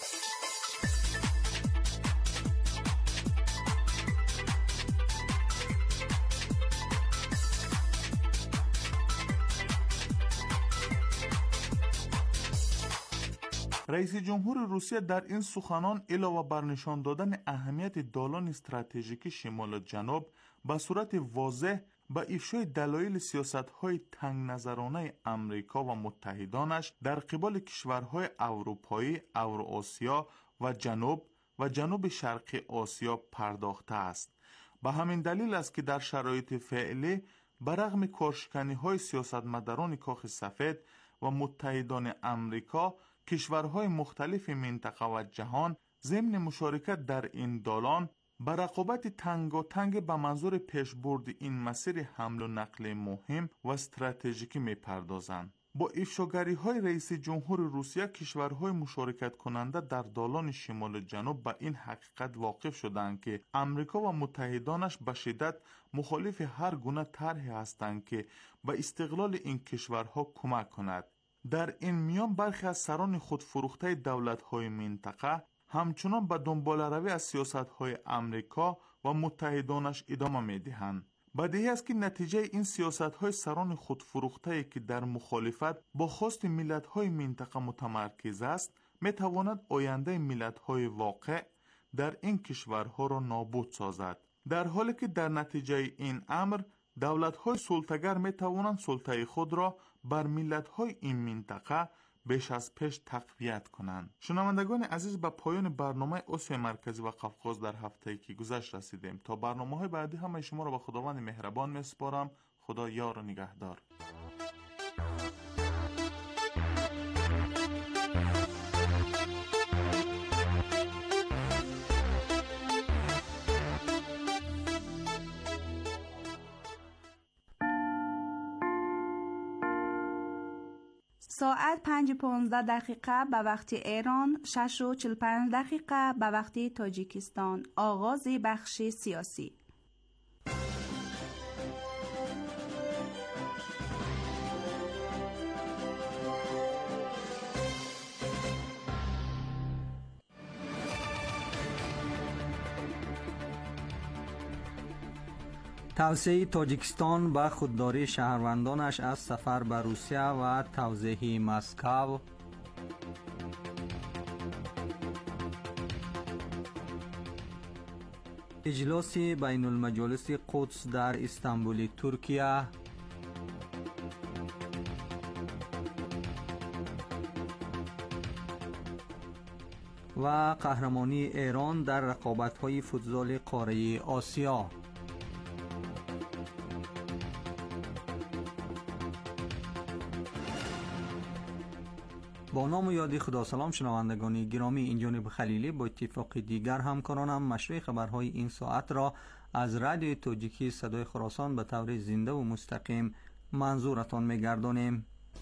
Speaker 13: رئیس جمهور روسیه در این سخنان علاوه بر نشان دادن اهمیت دالان استراتژیکی شمال جنوب به صورت واضح به افشای دلایل سیاست‌های تنگ نظرانه امریکا و متحدانش در قبال کشورهای اروپایی، اوراسیا و جنوب شرقی آسیا پرداخته است. به همین دلیل است که در شرایط فعلی برغم کارشکنی‌های سیاستمداران کاخ سفید و متحدان امریکا، کشورهای مختلف منطقه و جهان ضمن مشارکت در این دالان به رقابت تنگاتنگ به منظور پیشبرد این مسیر حمل و نقل مهم و استراتژیکی می‌پردازند. با افشاگری‌های رئیس جمهور روسیه، کشورهای مشارکت کننده در دالان شمال جنوب به این حقیقت واقف شدند که امریکا و متحدانش به شدت مخالف هر گونه طرحی هستند که به استقلال این کشورها کمک کند. در این میان برخی از سران خودفروخته دولت‌های منطقه همچنان به دنباله‌روی از سیاست‌های امریکا و متحدانش ادامه می‌دهند. بدیهی است که نتیجه این سیاست‌های سران خودفروخته که در مخالفت با خواست ملت‌های منطقه متمرکز است، می‌تواند آینده ملت‌های واقع در این کشورها را نابود سازد. در حالی که در نتیجه این امر دولت‌های سلطه‌گر می‌توانند سلطه خود را بر ملت‌های این منطقه بیش از پیش تقویت کنند. شنوندگان عزیز، به پایان برنامه آسیای مرکزی و قفقاز در هفته‌ای که گذشت رسیدیم. تا برنامه‌های بعدی همه شما را به خداوند مهربان می‌سپارم. خدا یار و نگهدار.
Speaker 2: ساعت 5:15 به وقت ایران، 6:45 به وقت تاجیکستان. آغاز بخش سیاسی.
Speaker 14: توصیه تاجیکستان به خودداری شهروندانش از سفر به روسیه و توضیح مسکو. اجلاس بین المجالس قدس در استانبول ترکیه. و قهرمانی ایران در رقابت‌های فوتبال قاره آسیا. با نام و یاد خدا. سلام شنوندگان گرامی، این جانب خلیلی با اتفاق دیگر همکارانم مشروع خبرهای این ساعت را از رادیو تاجیکی صدای خراسان به طور زنده و مستقیم منظورتان می‌گردانیم.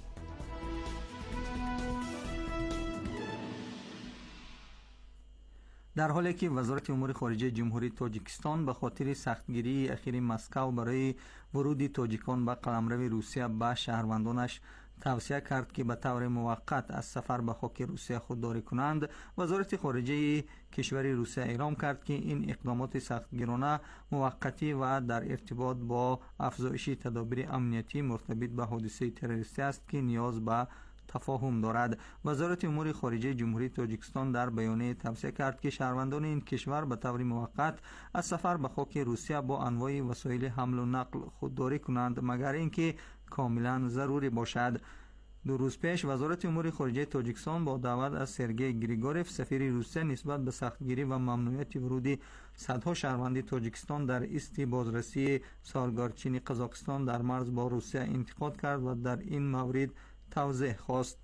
Speaker 14: در حالی که وزارت امور خارجه جمهوری تاجیکستان به خاطر سختگیری اخیر مسکو برای ورود تاجیکان به قلمرو روسیه به شهروندانش توصیه کرد که به طور موقت از سفر به خاک روسیه خودداری کنند، وزارت خارجه کشور روسیه اعلام کرد که این اقدامات سختگیرانه موقتی و در ارتباط با افزایش تدابیر امنیتی مرتبط به حادثه تروریستی است که نیاز به تفاهم دارد. وزارت امور خارجه جمهوری تاجیکستان در بیانیه توصیه کرد که شهروندان این کشور به طور موقت از سفر به خاک روسیه با انواع وسایل حمل و نقل خودداری کنند مگر اینکه کاملا ضروری باشد. 2 روز پیش وزارت امور خارجه تاجیکستان با دعوت از سرگئی گریگوروف سفیر روسیه نسبت به سختگیری و ممنوعیت ورود صدها شهروند تاجیکستان در ایست بازرسی سارگارچین قزاقستان در مرز با روسیه انتقاد کرد و در این مورد توضیح خواست.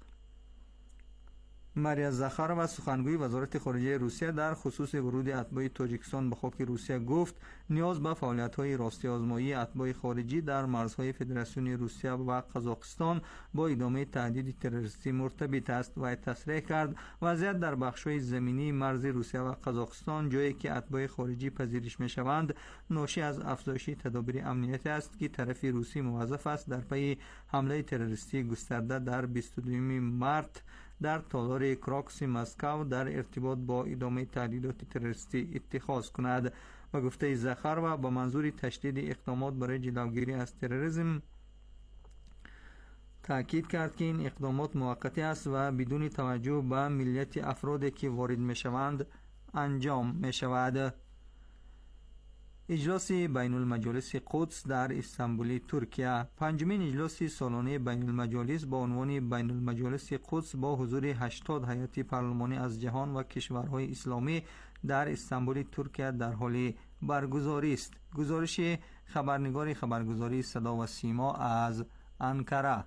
Speaker 14: ماریا زخارova سخنگوی وزارت خارجه روسیه در خصوص ورود اتباع تاجیکستان به خاک روسیه گفت نیاز به فعالیت‌های راستی آزمایی اتباع خارجی در مرزهای فدراسیون روسیه و قزاقستان با ادامه تهدید تروریستی مرتبط است و تصریح کرد وضعیت در بخش‌های زمینی مرز روسیه و قزاقستان جایی که اتباع خارجی پذیرش می‌شوند ناشی از افزایش تدابیر امنیتی است که طرف روسی موظف است در پی حمله تروریستی گسترده در 22 مارت در تالار کراکس مسکو در ارتباط با ادامه تهدیدات تروریستی اتخاذ کند. و گفته زخارova با منظور تشدید اقدامات برای جلوگیری از تروریسم تاکید کرد که این اقدامات موقتی است و بدون توجه به ملیت افرادی که وارد میشوند انجام می شود. اجلاس بین المجالس قدس در استانبول ترکیه. 5مین اجلاس سالانه بین المجالس با عنوان بین المجالس قدس با حضور 80 هیئت پارلمانی از جهان و کشورهای اسلامی در استانبول ترکیه در حال برگزاری است. گزارش خبرنگار خبرگزاری صدا و سیما از انکره.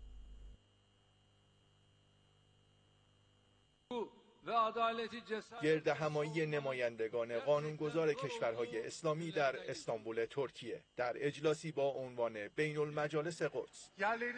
Speaker 15: گرد همایی نمایندگان قانونگذار کشورهای اسلامی در استانبول ترکیه در اجلاسی با عنوان بین المجالس قدس.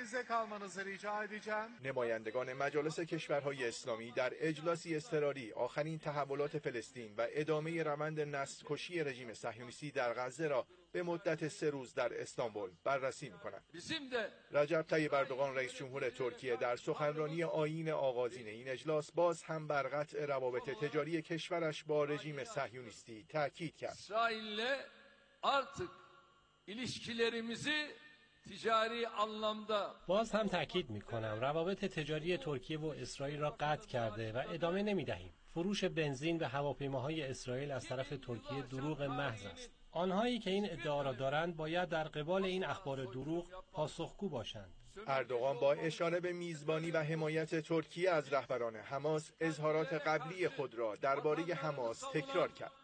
Speaker 15: نمایندگان مجالس کشورهای اسلامی در اجلاسی اضطراری آخرین تحولات فلسطین و ادامه روند نسل‌کشی رژیم صهیونیستی در غزه را به مدت 3 روز در استانبول بررسی می‌کنند. رجب طیب اردوغان رئیس جمهور ترکیه در سخنرانی آیین آغازین این اجلاس باز هم بر قطع روابط تجاری کشورش با رژیم صهیونیستی تاکید کرد.
Speaker 16: İsrail'le artık ilişkilerimizi ticari anlamda
Speaker 17: باز هم تاکید می‌کنم روابط تجاری ترکیه و اسرائیل را قطع کرده و ادامه نمی‌دهیم. فروش بنزین و هواپیماهای اسرائیل از طرف ترکیه دروغ محض است. آنهایی که این ادعا را دارند باید در قبال این اخبار دروغ پاسخگو باشند.
Speaker 15: اردوغان با اشاره به میزبانی و حمایت ترکیه از رهبران حماس اظهارات قبلی خود را درباره حماس تکرار کرد.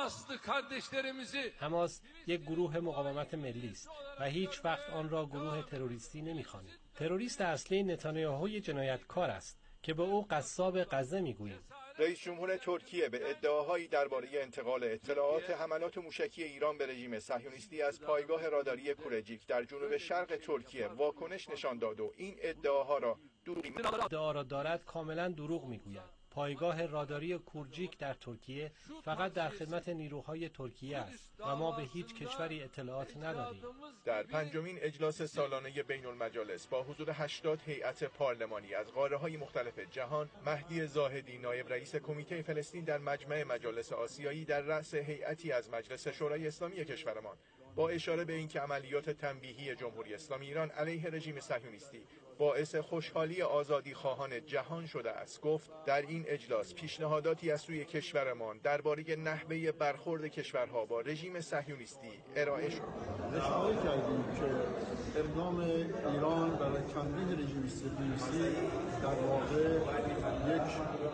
Speaker 17: حماس یک گروه مقاومت ملی است و هیچ وقت آن را گروه تروریستی نمی‌خوانیم. تروریست اصلی نتانیاهوی جنایتکار است که به او قصاب غزه می‌گوییم.
Speaker 15: رئیس جمهور ترکیه به ادعاهایی درباره انتقال اطلاعات حملات موشکی ایران به رژیم صهیونیستی از پایگاه راداری کورجیک در جنوب شرق ترکیه واکنش نشان داد و این ادعاها را
Speaker 17: ادعا را دارد کاملا دروغ میگوید. پایگاه راداری کورجیک در ترکیه فقط در خدمت نیروهای ترکیه است و ما به هیچ کشوری اطلاعات ندادیم.
Speaker 15: در پنجمین اجلاس سالانه بین المجالس با حضور 80 هیئت پارلمانی از قاره‌های مختلف جهان، مهدی زاهدی نایب رئیس کمیته فلسطین در مجمع مجالس آسیایی در رأس هیئتی از مجلس شورای اسلامی کشورمان با اشاره به اینکه عملیات تنبیهی جمهوری اسلامی ایران علیه رژیم صهیونیستی باعث خوشحالی آزادی خواهان جهان شده است، گفت در این اجلاس پیشنهاداتی از سوی کشورمان درباره نحوه برخورد کشورها با رژیم صهیونیستی ارائه شد.
Speaker 18: اشاره کردیم که اقدام ایران برای تنبیه رژیم صهیونیستی در واقع یک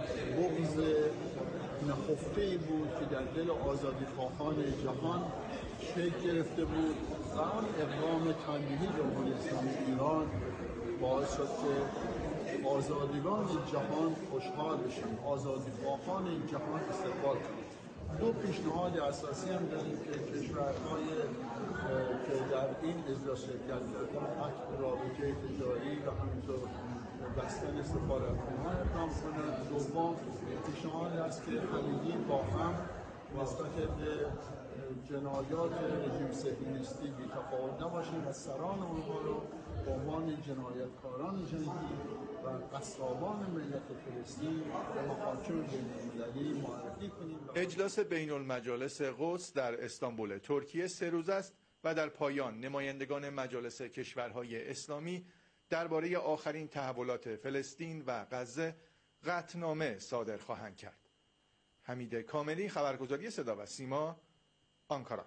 Speaker 18: بغض نهفته‌ای بود که در دل آزادی خواهان جهان شکل گرفته بود و آن اقدام تنبیهی جمهوری اسلامی ایران باعث شد که آزادگان جهان خوشحال بشن، آزادی خواهان این جهان استقبال کنند. دو پیشنهاد اساسی هم داریم که کشورهای که در این اجلاس شرکت کردن حق رابطه تجاری و همینطور بستن سفارتخانه‌ها اقدام کنند. دوم پیشنهاد است که همگی با هم نسبت به جنایات رژیم صهیونیستی بی‌تفاوت نباشیم و سران آنها رو به عنوان جنایتکاران جنگی و قصابان ملت فلسطین به محاکم بین‌المللی معرفی کنیم.
Speaker 15: اجلاس بین المجالس قدس در استانبول ترکیه 3 روز است و در پایان نمایندگان مجالس کشورهای اسلامی درباره آخرین تحولات فلسطین و غزه قطعنامه صادر خواهند کرد. حمید کاملی، خبرگزاری صدا و سیما، آنکارا.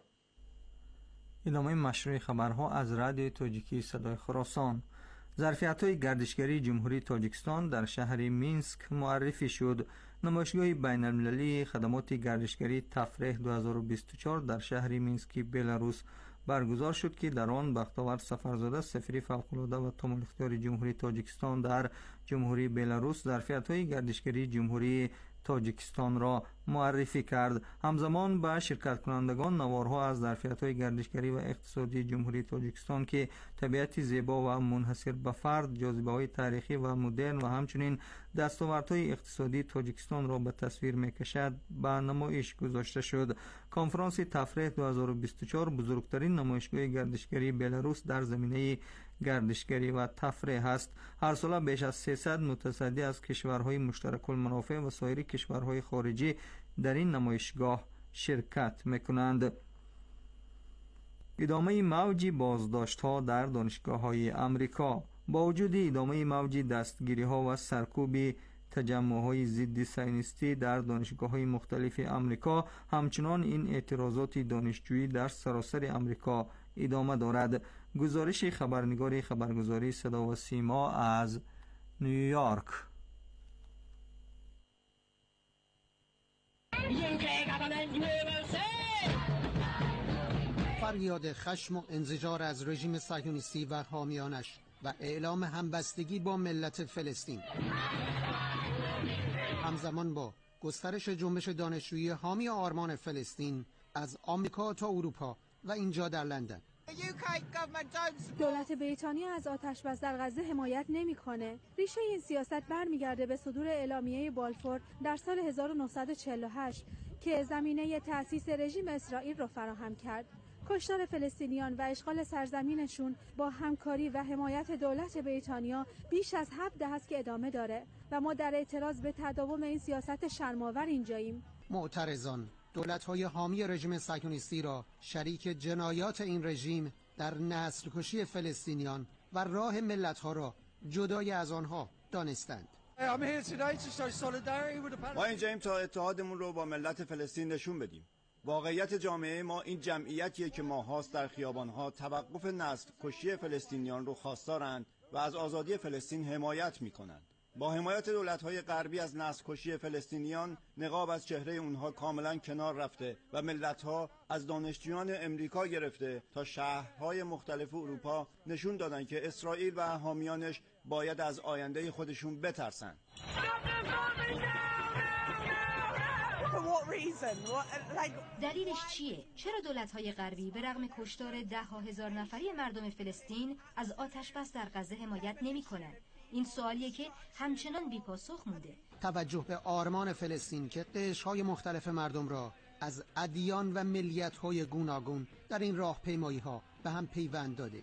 Speaker 14: ادامه مشروع خبرها از رادیو تاجیکی صدای خراسان. ظرفیت‌های گردشگری جمهوری تاجیکستان در شهر مینسک معرفی شد. نمایشگاه بین‌المللی خدمات گردشگری تفریح 2024 در شهر مینسک بلاروس برگزار شد که در آن بختاور سفرزاده سفیر فوق‌العاده و تمام اختیار جمهوری تاجیکستان در جمهوری بلاروس ظرفیت‌های گردشگری جمهوری تاجیکستان را معرفی کرد. همزمان به شرکت کنندگان نوارها از ظرفیت‌های گردشگری و اقتصادی جمهوری تاجیکستان که طبیعت زیبا و منحصر به فرد، جاذبه‌های تاریخی و مدرن و همچنین دستاوردهای اقتصادی تاجیکستان را به تصویر می‌کشد به نمایش گذاشته شد. کنفرانس تفریح 2024 بزرگترین نمایشگاه گردشگری بلاروس در زمینه گردشگری و تفریح است. هر سال بیش از 300 متصدی از کشورهای مشترک المنافع و سایر کشورهای خارجی در این نمایشگاه شرکت می‌کنند. ادامه موج بازداشت‌ها در دانشگاه‌های آمریکا. با وجود ادامه موج دستگیری‌ها و سرکوب تجمع‌های ضد صهیونیستی در دانشگاه‌های مختلف آمریکا، همچنان این اعتراضات دانشجویی در سراسر آمریکا ادامه دارد. گزارش خبرنگار خبرگزاری صدا و سیما از نیویورک.
Speaker 19: فریاد خشم و انزجار از رژیم صهیونیستی و حامیانش و اعلام همبستگی با ملت فلسطین همزمان با گسترش جنبش دانشجویی حامی آرمان فلسطین از آمریکا تا اروپا و اینجا در لندن.
Speaker 20: دولت بریتانیا از آتش بس در غزه حمایت نمی‌کنه. ریشه این سیاست برمیگرده به صدور اعلامیه بالفور در سال 1948 که زمینه تأسیس رژیم اسرائیل را فراهم کرد. کشتار فلسطینیان و اشغال سرزمینشون با همکاری و حمایت دولت بریتانیا بیش از 7 دهه است که ادامه داره و ما در اعتراض به تداوم این سیاست شرم‌آور اینجاییم.
Speaker 19: معترضان دولت‌های حامی رژیم صهیونیستی را شریک جنایات این رژیم در نسل کشی فلسطینیان و راه ملت‌ها را جدای از آنها دانستند.
Speaker 21: ما اینجاییم تا اتحادمون رو با ملت فلسطین نشون بدیم. واقعیت جامعه ما این جمعیتیه که ماهاست در خیابانها توقف نسل کشی فلسطینیان رو خواستارند و از آزادی فلسطین حمایت میکنند. با حمایت دولت‌های غربی از نسل کشی فلسطینیان، نقاب از چهره اونها کاملا کنار رفته و ملت‌ها از دانشجویان امریکا گرفته تا شهرهای مختلف اروپا نشون دادن که اسرائیل و حامیانش باید از آینده خودشون بترسن.
Speaker 22: دلیلش چیه؟ چرا دولت‌های غربی به رغم کشتار ده‌ها هزار نفری مردم فلسطین از آتش بس در غزه حمایت نمی‌کنند؟ این سوالیه که همچنان بی‌پاسخ مونده.
Speaker 19: توجه به آرمان فلسطین که قشرهای مختلف مردم را از ادیان و ملیت‌های گوناگون در این راهپیمایی‌ها به هم پیوند داده.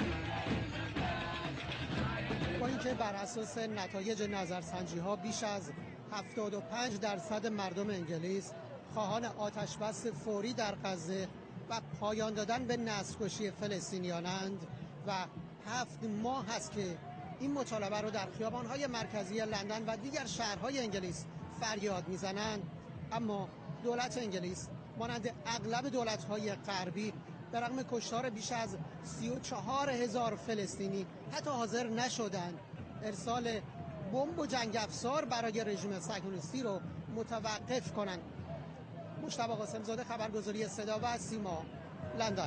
Speaker 19: با اینکه بر اساس نتایج نظرسنجی‌ها بیش از 75% مردم انگلیس خواهان آتش بس فوری در غزه و پایان دادن به نسل‌کشی فلسطینیانند و 7 ماه است که این مطالبه رو در خیابان‌های مرکزی لندن و دیگر شهرهای انگلیس فریاد می‌زنند، اما دولت انگلیس مانند اغلب دولت‌های غربی به رغم کشتار بیش از 34,000 فلسطینی حتی حاضر نشدند ارسال بمب و جنگ افزار برای رژیم صهیونیستی رو متوقف کنند. مجتبی قاسم‌زاده، خبرگزاری صدا و سیما، لندن.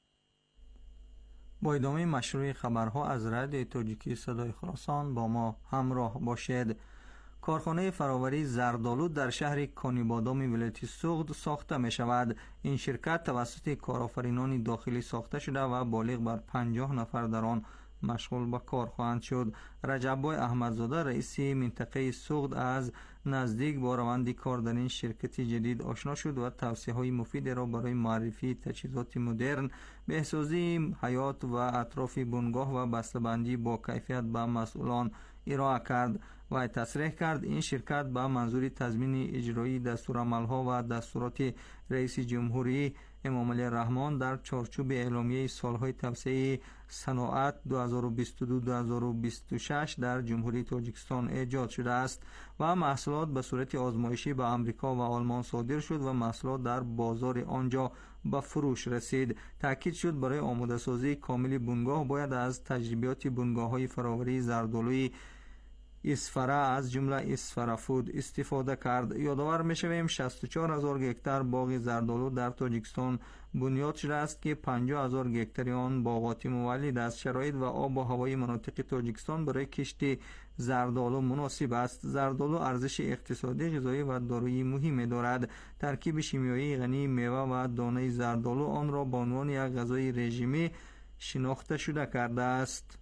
Speaker 14: با ادامه مشروع خبرها از رادیو تاجیکی صدای خراسان با ما همراه باشید. کارخانه فراوری زردآلود در شهر کانیبادام ولایت سوغد ساخته می شود. این شرکت توسط کارآفرینان داخلی ساخته شده و بالغ بر 50 نفر در آن مشغول به کار خواهند شد. رجب‌بای احمدزاده رئیس منطقه سوغد از نزدیک با روند کار در این شرکت جدید آشنا شد و توصیه‌های مفید را برای معرفی تجهیزات مدرن، بهسازی حیات و اطراف بنگاه و بسته‌بندی با کیفیت به مسئولان ارائه کرد و تصریح کرد این شرکت به منظور تضمین اجرایی دستورالعمل‌ها و دستورات رئیس جمهوری امام علی رحمان در چارچوب اعلامیه سالهای توسعه صنعت 2022-2026 در جمهوری تاجیکستان ایجاد شده است و محصولات به صورت آزمایشی به امریکا و آلمان صادر شد و محصولات در بازار آنجا به فروش رسید. تاکید شد برای آماده سازی کامل بنگاه باید از تجربیات بنگاه‌های فراوری زردآلوی اسفره از جمله اسفره فود استفاده کرد. یادآور می‌شویم 64,000 گکتار باغ زردآلو در تاجیکستان بنیاد شده است که 50,000 گکتار آن باغات مولد است. شرایط و آب و هوای مناطق تاجیکستان برای کشت زردآلو مناسب است. زردآلو ارزش اقتصادی، غذایی و دارویی مهمی دارد. ترکیب شیمیایی غنی میوه و دانه زردآلو آن را به عنوان یک غذای رژیمی شناخته شده کرده است.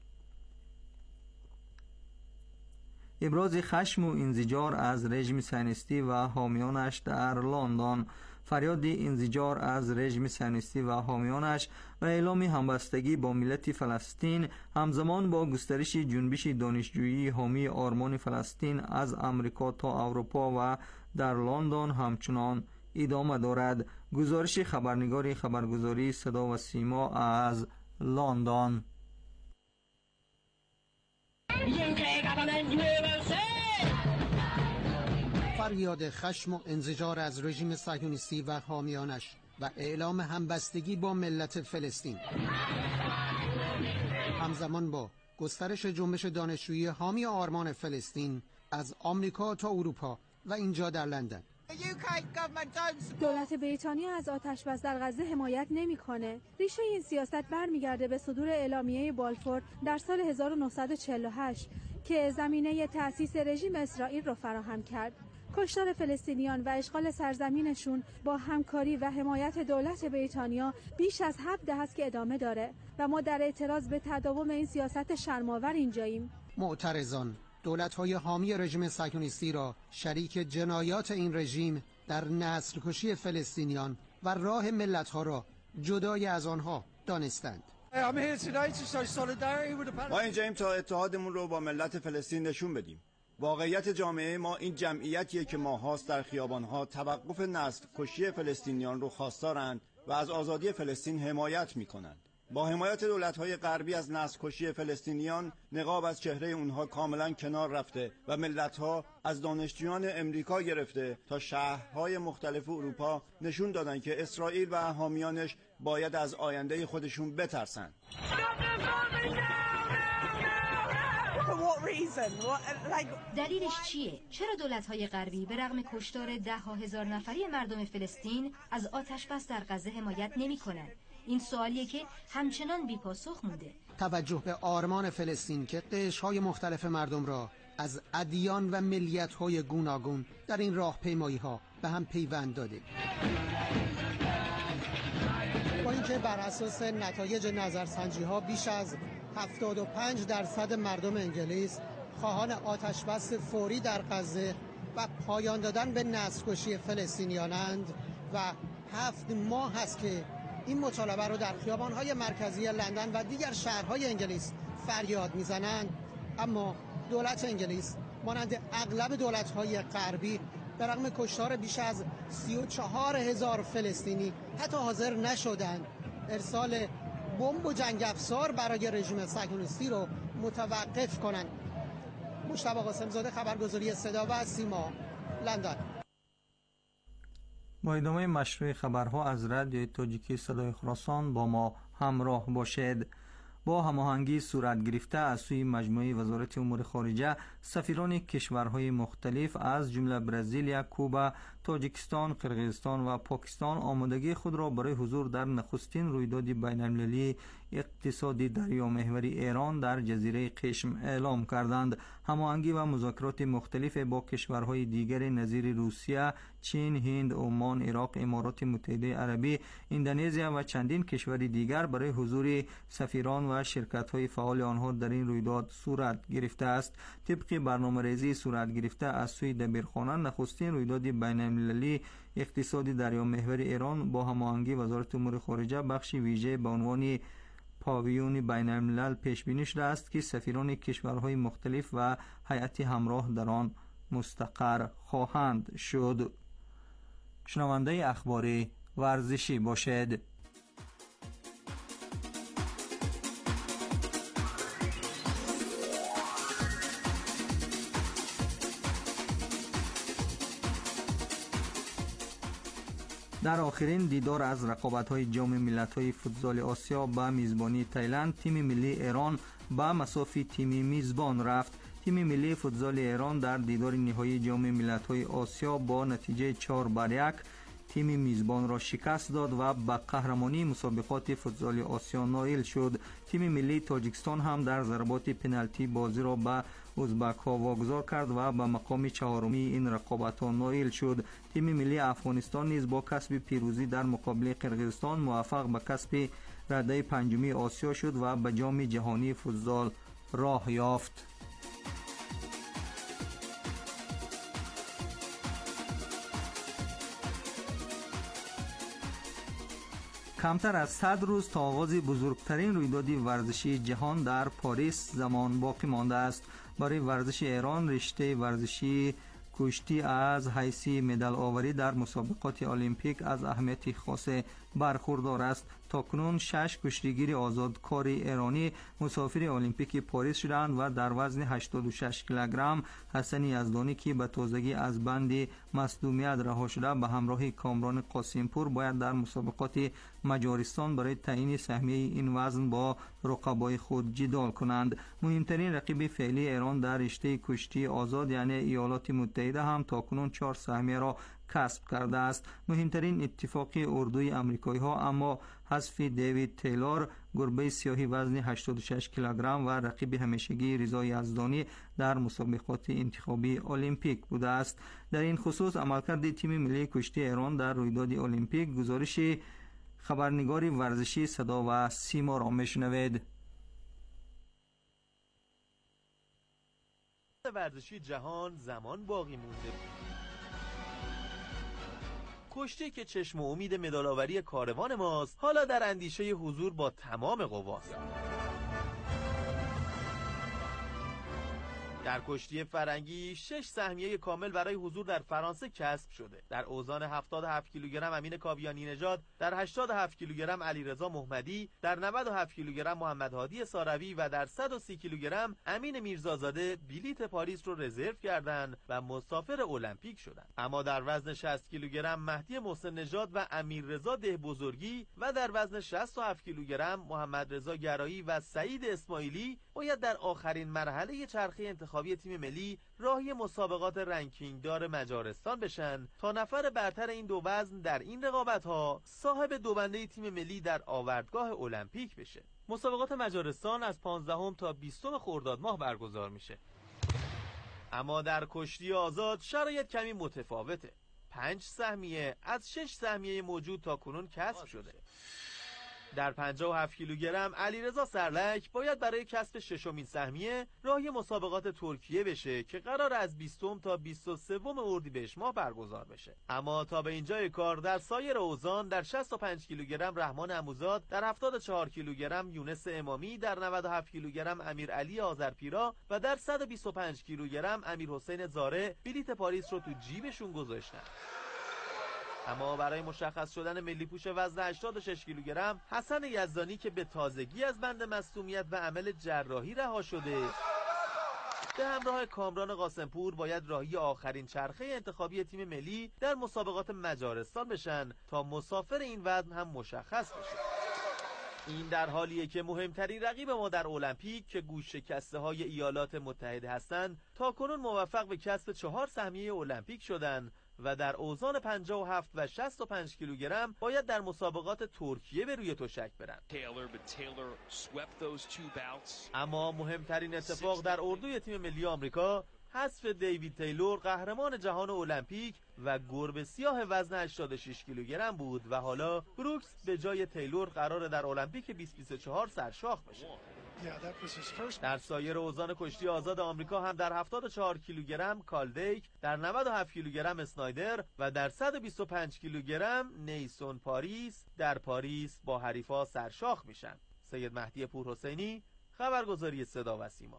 Speaker 14: ابراز خشم و انزجار از رژیم صهیونیستی و حامیانش در لندن. فریاد انزجار از رژیم صهیونیستی و حامیانش و اعلام همبستگی با ملت فلسطین همزمان با گسترش جنبش دانشجویی حامی آرمان فلسطین از امریکا تا اروپا و در لندن همچنان ادامه دارد. گزارش خبرنگار خبرگزاری صدا و سیما از لندن.
Speaker 19: فریاد خشم و انزجار از رژیم صهیونیستی و حامیانش و اعلام همبستگی با ملت فلسطین همزمان با گسترش جنبش دانشجویی حامی آرمان فلسطین از آمریکا تا اروپا و اینجا در لندن.
Speaker 20: دولت بریتانیا از آتش بس در غزه حمایت نمی‌کنه. ریشه این سیاست برمیگرده به صدور اعلامیه بالفور در سال 1948 که زمینه تأسیس رژیم اسرائیل را فراهم کرد. کشتار فلسطینیان و اشغال سرزمینشون با همکاری و حمایت دولت بریتانیا بیش از 7 دهه است که ادامه داره و ما در اعتراض به تداوم این سیاست شرم‌آور اینجاییم.
Speaker 19: معترضان دولت‌های حامی رژیم صهیونیستی را شریک جنایات این رژیم در نسل‌کشی فلسطینیان و راه ملت‌ها را جدای از آنها دانستند.
Speaker 21: ما اینجاییم تا اتحادمون رو با ملت فلسطین نشون بدیم. واقعیت جامعه ما این جمعیتیه که ماهاست در خیابانها توقف نسل کشی فلسطینیان رو خواستارند و از آزادی فلسطین حمایت میکنند. با حمایت دولت‌های غربی از نسل‌کشی فلسطینیان نقاب از چهره اونها کاملا کنار رفته و ملت‌ها از دانشجویان امریکا گرفته تا شهرهای مختلف اروپا نشون دادن که اسرائیل و حامیانش باید از آینده خودشون بترسن.
Speaker 22: دلیلش چیه؟ چرا دولت‌های غربی به رغم کشتار ده‌ها هزار نفری مردم فلسطین از آتش بس در غزه حمایت نمی‌کنند؟ این سوالیه که همچنان بی پاسخ مونده.
Speaker 19: توجه به آرمان فلسطین که قشرهای مختلف مردم را از ادیان و ملیت‌های گوناگون در این راهپیمایی‌ها به هم پیوند داده. با اینکه بر اساس نتایج نظرسنجی‌ها بیش از 75% مردم انگلیس خواهان آتش بس فوری در غزه و پایان دادن به نسل‌کشی فلسطینیانند و 7 ماه است که این مطالبه رو در خیابان‌های مرکزی لندن و دیگر شهرهای انگلیس فریاد می‌زنند، اما دولت انگلیس مانند اغلب دولت‌های غربی به رغم کشتار بیش از 34,000 فلسطینی حتی حاضر نشدند ارسال بمب و جنگ افزار برای رژیم صهیونیستی رو متوقف کنند. مجتبی قاسم‌زاده، خبرگزاری صدا و سیما، لندن.
Speaker 14: با ادامه مشروع خبرها از رادیوی تاجیکی صدای خراسان با ما همراه باشید. با هماهنگی صورت گرفته از سوی مجموعه وزارت امور خارجه، سفیران کشورهای مختلف از جمله برزیل، کوبا، تاجیکستان، قرقیزستان و پاکستان آمادگی خود را برای حضور در نخستین رویداد بین‌المللی اقتصادی دریامحوری ایران در جزیره قشم اعلام کردند. هماهنگی و مذاکرات مختلف با کشورهای دیگر نظیر روسیه، چین، هند، عمان، عراق، امارات متحده عربی، اندونزیا و چندین کشور دیگر برای حضور سفیران و شرکت‌های فعال آنها در این رویداد صورت گرفته است. طبق برنامه‌ریزی صورت گرفته از سوی دبیرخانه، نخستین رویداد بین‌المللی اقتصادی دریامحوری ایران با هماهنگی وزارت امور خارجه بخش ویژه به عنوان پاویون بین الملل پیش بینی شده است که سفیران کشورهای مختلف و هیئت همراه در آن مستقر خواهند شد. شنونده اخبار ورزشی باشد. در آخرین دیدار از رقابت‌های جام ملت‌های فوتبال آسیا با میزبانی تایلند، تیم ملی ایران با مساوی تیم میزبان رفت. تیم ملی فوتبال ایران در دیدار نهایی جام ملت‌های آسیا با نتیجه 4-1 تیم میزبان را شکست داد و به قهرمانی مسابقات فوتبال آسیا نائل شد. تیم ملی تاجیکستان هم در ضربات پنالتی بازی را به ازبک‌ها واگذار کرد و به مقام چهارمی این رقابت‌ها نائل شد. تیم ملی افغانستان نیز با کسب پیروزی در مقابل قرقیزستان موفق به کسب رده پنجمی آسیا شد و به جام جهانی فوتبال راه یافت. کمتر از 100 روز تا آغاز بزرگترین رویداد ورزشی جهان در پاریس زمان باقی مانده است. برای ورزش ایران رشته ورزشی کشتی از حیث مدال آوری در مسابقات المپیک از اهمیت خاص برخوردار است. تاکنون 6 کشتیگیر آزادکار ایرانی مسافر المپیک پاریس شدند و در وزن 86 کیلوگرم حسن یزدانی که به تازگی از بند مصدومیت رها شده به همراه کامران قاسمپور باید در مسابقات مجارستان برای تعیین سهمیه این وزن با رقبای خود جدال کنند. مهمترین رقیب فعلی ایران در رشته کشتی آزاد یعنی ایالات متحده هم تاکنون 4 سهمیه را کسب کرده است. مهمترین اتفاق اردوی آمریکایی ها اما حذف دیوید تیلور گربه سیاهی وزن 86 کیلوگرم و رقیب همیشگی رضا یزدانی در مسابقات انتخابی المپیک بوده است. در این خصوص عملکرد تیم ملی کشتی ایران در رویداد المپیک گزارش خبرنگار ورزشی صدا و سیما را میشنوید.
Speaker 1: ورزشی جهان زمان باقی مونده. کشتی که چشم و امید مدال‌آوری کاروان ماست حالا در اندیشه حضور با تمام قواست. در کشتی فرنگی 6 سهمیه کامل برای حضور در فرانسه کسب شده. در اوزان 77 کیلوگرم امین کاویانی نژاد، در 87 کیلوگرم علیرضا محمدی، در 97 کیلوگرم محمد هادی ساروی و در 130 کیلوگرم امین میرزازاده بلیت پاریس رو رزرو کردند و مسافر المپیک شدند. اما در وزن 60 کیلوگرم مهدی محسن نژاد و امیررضا دهبزرگی و در وزن 67 کیلوگرم محمد رضا گرایی و سعید اسماعیلی باید در آخرین مرحله چرخه انتخابی تیم ملی راهی مسابقات رنکینگ دار مجارستان بشن تا نفر برتر این دو وزن در این رقابت‌ها صاحب دوبنده تیم ملی در آوردگاه المپیک بشه. مسابقات مجارستان از 15 تا 20 خرداد ماه برگزار میشه. اما در کشتی آزاد شرایط کمی متفاوته. 5 سهمیه از 6 سهمیه موجود تا کنون کسب شده. در 57 کیلوگرم علیرضا سرلک باید برای کسب 6مین سهمیه راهی مسابقات ترکیه بشه که قرار از 20 تا 23 اردیبهشت ماه برگزار بشه. اما تا به اینجای کار در سایر اوزان در 65 کیلوگرم رحمان عموزاد، در 74 کیلوگرم یونس امامی، در 97 کیلوگرم امیرعلی آذرپیرا و در 125 کیلوگرم امیرحسین زاره بلیت پاریس رو تو جیبشون گذاشتن. اما برای مشخص شدن ملی پوش وزن 86 کیلوگرم حسن یزدانی که به تازگی از بند مصدومیت و عمل جراحی رها شده، به همراه کامران قاسمپور باید راهی آخرین چرخه انتخابی تیم ملی در مسابقات مجارستان بشن تا مسافر این وزن هم مشخص بشه. این در حالیه که مهمترین رقیب ما در المپیک که گوش شکسته های ایالات متحده هستند تا کنون موفق به کسب 4 سهمیه المپیک شدند و در اوزان 57 و 65 کیلوگرم باید در مسابقات ترکیه به روی تشک برن. اما مهمترین اتفاق در اردوی تیم ملی آمریکا حذف دیوید تیلور قهرمان جهان المپیک و گربه سیاه وزن 86 کیلوگرم بود و حالا بروکس به جای تیلور قراره در المپیک 2024 سرشاخ بشه. در سایر اوزان کشتی آزاد آمریکا هم در 74 کیلوگرم کالدیک، در 97 کیلوگرم اسنایدر و در 125 کیلوگرم نیسون پاریس در پاریس با حریفا سرشاخ میشن. سید مهدی پورحسینی، خبرگزاری صدا و سیما.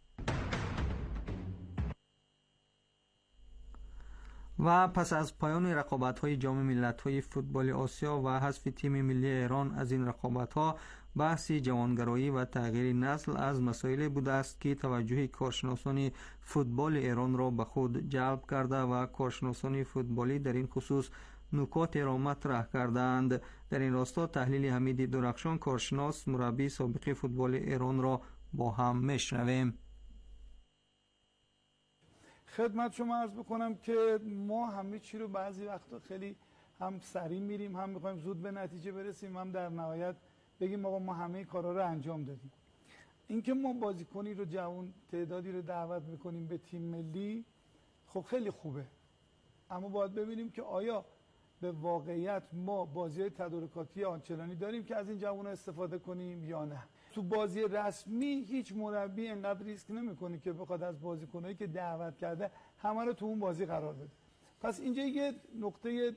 Speaker 14: و پس از پایان رقابت‌های جام ملت‌های فوتبال آسیا و حذف تیم ملی ایران از این رقابت‌ها، بحث جوانگرایی و تغییر نسل از مسائل بوده است که توجه کارشناسان فوتبال ایران را به خود جلب کرده و کارشناسان فوتبالی در این خصوص نکات را مطرح کردند. در این راستا تحلیل حمید درخشان، کارشناس مربی سابق فوتبال ایران را با هم میشنویم.
Speaker 3: خدمت شما عرض بکنم که ما همه چی رو بعضی وقتا خیلی هم سریع میریم، هم میخوایم زود به نتیجه برسیم، هم در نهایت بگیم آقا ما همه کارا رو انجام دادیم. اینکه ما بازیکنی رو جوان تعدادی رو دعوت میکنیم به تیم ملی، خب خیلی خوبه، اما باید ببینیم که آیا به واقعیت ما بازی‌های تدارکاتی آنچنانی داریم که از این جوان‌ها استفاده کنیم یا نه. تو بازی رسمی هیچ مربی اینقدر ریسک نمیکنه که بخواد از بازیکنایی که دعوت کرده همه رو تو اون بازی قرار بده. پس اینجا یه نقطه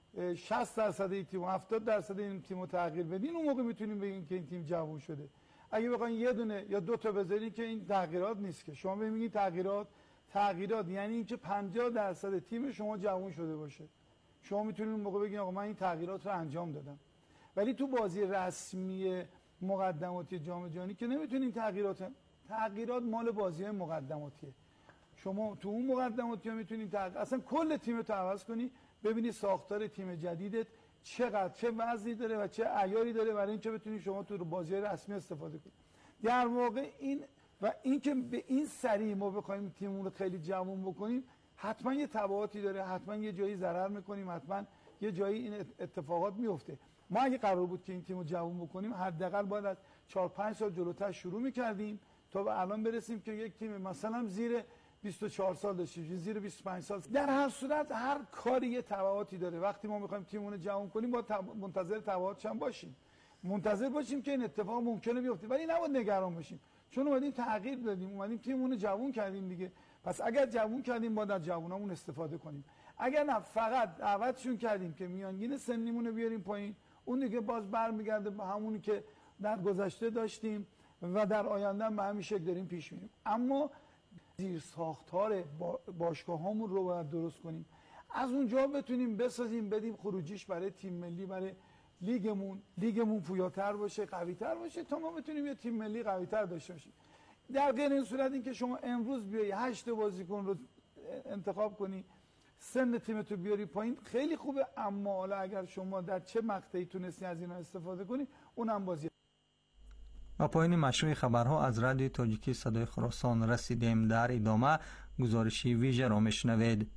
Speaker 3: 60% این تیم و 70% این تیمو تغییر بدین، اون موقع میتونیم بگیم که این تیم جوان شده. اگه بخواید یه دونه یا دو تا بذارین که این تغییرات نیست که شما ببینید تغییرات یعنی اینکه 50% تیم شما جوان شده باشه. شما میتونید اون موقع بگین آقا من این تغییرات رو انجام دادم. ولی تو بازی رسمی مقدماتی جام جهانی که نمیتونین تغییرات مال بازی‌های مقدماتیه. شما تو اون مقدماتی ها میتونید اصلا کل تیم رو عوض کنی، ببینی ساختار تیم جدیدت چقدر چه وضعی داره و چه عیاری داره برای اینکه بتونی شما تو بازی‌های رسمی استفاده کنی. در واقع اینکه به این سریع ما بخوایم تیممون رو خیلی جوان بکنیم حتما یه تبعاتی داره، حتما یه جایی ضرر میکنیم، حتما یه جایی این اتفاقات میفته. ما اگه قرار بود که این تیمو جوان بکنیم حداقل باید از 4-5 سال جلوتر شروع میکردیم تا به الان برسیم که یک تیم مثلا زیر 24 سال داشته باشه، زیر 25 سال. در هر صورت هر کاری یه تبعاتی داره. وقتی ما میخوایم تیممون رو جوان کنیم باید منتظر تبعاتش هم باشیم، منتظر باشیم که این اتفاق ممکنه بیفته، ولی نباید نگران باشیم چون اومدیم تغییر دادیم، اومدیم تیممون رو جوان کردیم دیگه. پس اگر جوان کردیم باید از جوانامون استفاده کنیم. اگر نه فقط دعوتشون کردیم که میانگین سنیمون رو بیاریم پایین، اون دیگه باز برمیگرده به همونی که در گذشته داشتیم و در آینده هم به همین شکل داریم پیش میریم. اما زیر ساختار باشگاهامون رو باید درست کنیم، از اونجا بتونیم بسازیم بدیم خروجیش برای تیم ملی، برای لیگمون پویاتر باشه، قوی‌تر باشه تا ما بتونیم یه تیم ملی قوی‌تر داشته باشیم. در غیر این صورت اینکه شما امروز بیای 8 بازیکن رو انتخاب کنی، سن تیمتو بیاری پایین خیلی خوبه، اما حالا اگر شما در چه مقطعی تونستی از اینا استفاده کنی اونم بازی.
Speaker 14: و پایین مشروع خبرها از رادیو تاجیکی صدای خراسان رسیدیم. در ادامه گزارشی ویژه را میشنوید.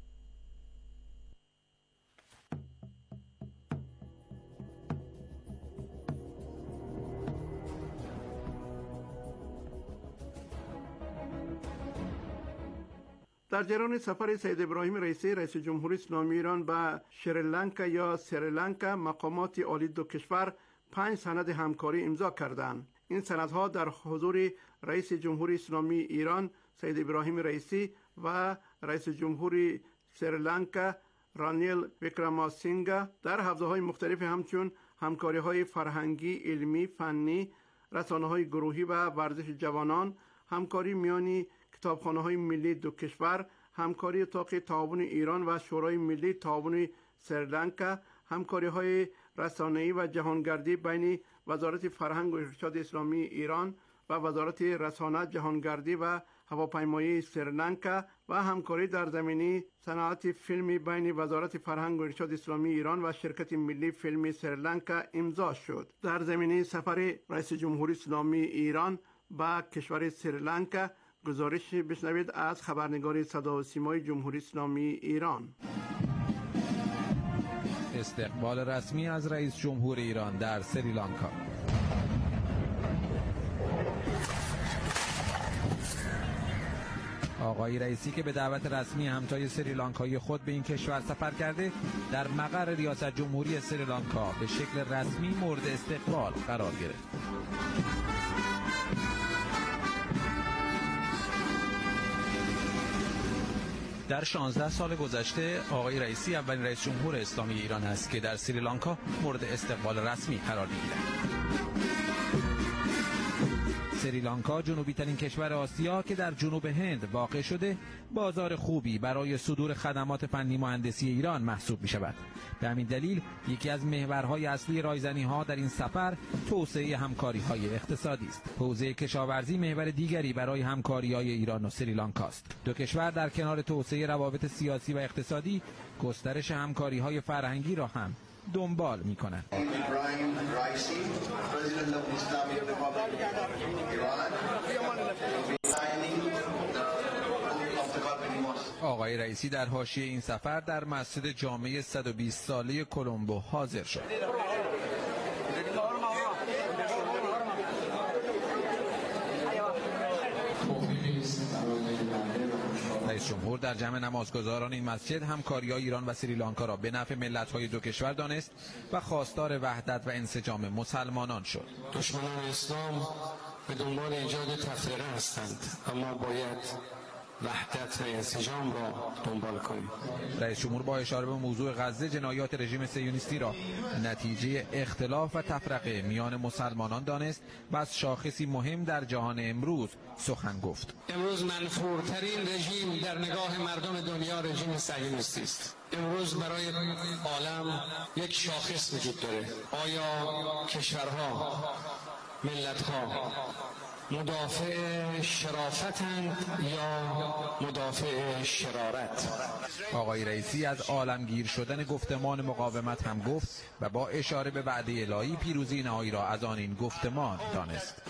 Speaker 8: در جریان سفر سید ابراهیم رئیسی رئیس جمهوری اسلامی ایران به شریلانکا یا سریلانکا، مقامات عالی دو کشور 5 سند همکاری امضا کردند. این سندها در حضور رئیس جمهوری اسلامی ایران سید ابراهیم رئیسی و رئیس جمهوری سریلانکا رانیل ویکراماسینگا در حوزه‌های مختلف همچون همکاری‌های فرهنگی، علمی، فنی، رسانه‌های گروهی و ورزش جوانان، همکاری میان کتابخانه‌های ملی دو کشور، همکاری اتاق تعاون ایران و شورای ملی تعاون سریلانکا، همکاری‌های رسانه‌ای و جهانگردی بین وزارت فرهنگ و ارشاد اسلامی ایران و وزارت رسانه، جهانگردی و هواپیمایی سریلانکا و همکاری در زمینه صنعت فیلمی بین وزارت فرهنگ و ارشاد اسلامی ایران و شرکت ملی فیلم سریلانکا امضا شد. در زمینه سفر رئیس جمهوری اسلامی ایران به کشور سریلانکا گزارش بشنوید از خبرنگار صدا و سیمای جمهوری اسلامی ایران.
Speaker 4: استقبال رسمی از رئیس جمهور ایران در سریلانکا. آقای رئیسی که به دعوت رسمی همتای سریلانکایی خود به این کشور سفر کرده، در مقر ریاست جمهوری سریلانکا به شکل رسمی مورد استقبال قرار گرفت. در 16 سال گذشته آقای رئیسی اولین رئیس جمهور اسلامی ایران است که در سریلانکا مورد استقبال رسمی قرار می‌گیرد. سریلانکا جنوبی ترین کشور آسیا که در جنوب هند واقع شده، بازار خوبی برای صدور خدمات فنی مهندسی ایران محسوب می شود. به همین دلیل یکی از محورهای اصلی رایزنی ها در این سفر توسعه همکاری های اقتصادی است. حوزه کشاورزی محور دیگری برای همکاری های ایران و سریلانکا است. دو کشور در کنار توسعه روابط سیاسی و اقتصادی، گسترش همکاری های فرهنگی را هم دنبال می کنند. آقای رئیسی در حاشیه این سفر در مسجد جامع 120 ساله کلمبو حاضر شد. رئیس جمهور در جمع نمازگزاران این مسجد همکاری‌های ایران و سریلانکا را به نفع ملت‌های دو کشور دانست و خواستار وحدت و انسجام مسلمانان شد.
Speaker 5: دشمنان اسلام به دنبال ایجاد تفرقه هستند، اما باید وحدت و انسجام را دنبال کنیم.
Speaker 4: رئیس جمهور با اشاره به موضوع غزه جنایات رژیم صهیونیستی را نتیجه اختلاف و تفرقه میان مسلمانان دانست و از شاخصی مهم در جهان امروز سخن گفت.
Speaker 5: امروز منفورترین رژیم در نگاه مردم دنیا رژیم صهیونیستی است. امروز برای عالم یک شاخص وجود داره. آیا کشورها، ملت‌ها مدافع شرافتند یا مدافع شرارت؟
Speaker 4: آقای رئیسی از عالمگیر شدن گفتمان مقاومت هم گفت و با اشاره به وعده الهی پیروزی نهایی را از آن این گفتمان دانست.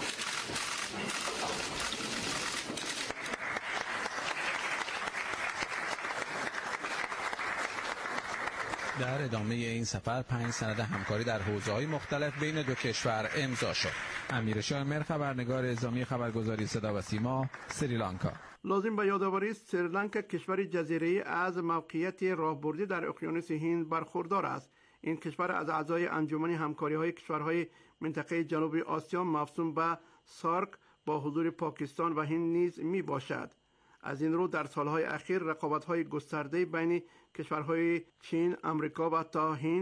Speaker 4: در ادامه این سفر 5 سند همکاری در حوزه‌های مختلف بین دو کشور امضا شد. امیر شامر، خبرنگار اعزامی خبرگزاری صدا و سیما، سریلانکا.
Speaker 8: لازم به یادآوری است سریلانکا کشور جزیره‌ای از موقعیت راهبردی در اقیانوس هند برخوردار است. این کشور از اعضای انجمن همکاری‌های کشورهای منطقه جنوب آسیا موسوم به سارک با حضور پاکستان و هند نیز می باشد. از این رو در سالهای اخیر رقابت‌های گسترده بین کشورهای چین، آمریکا و تا هند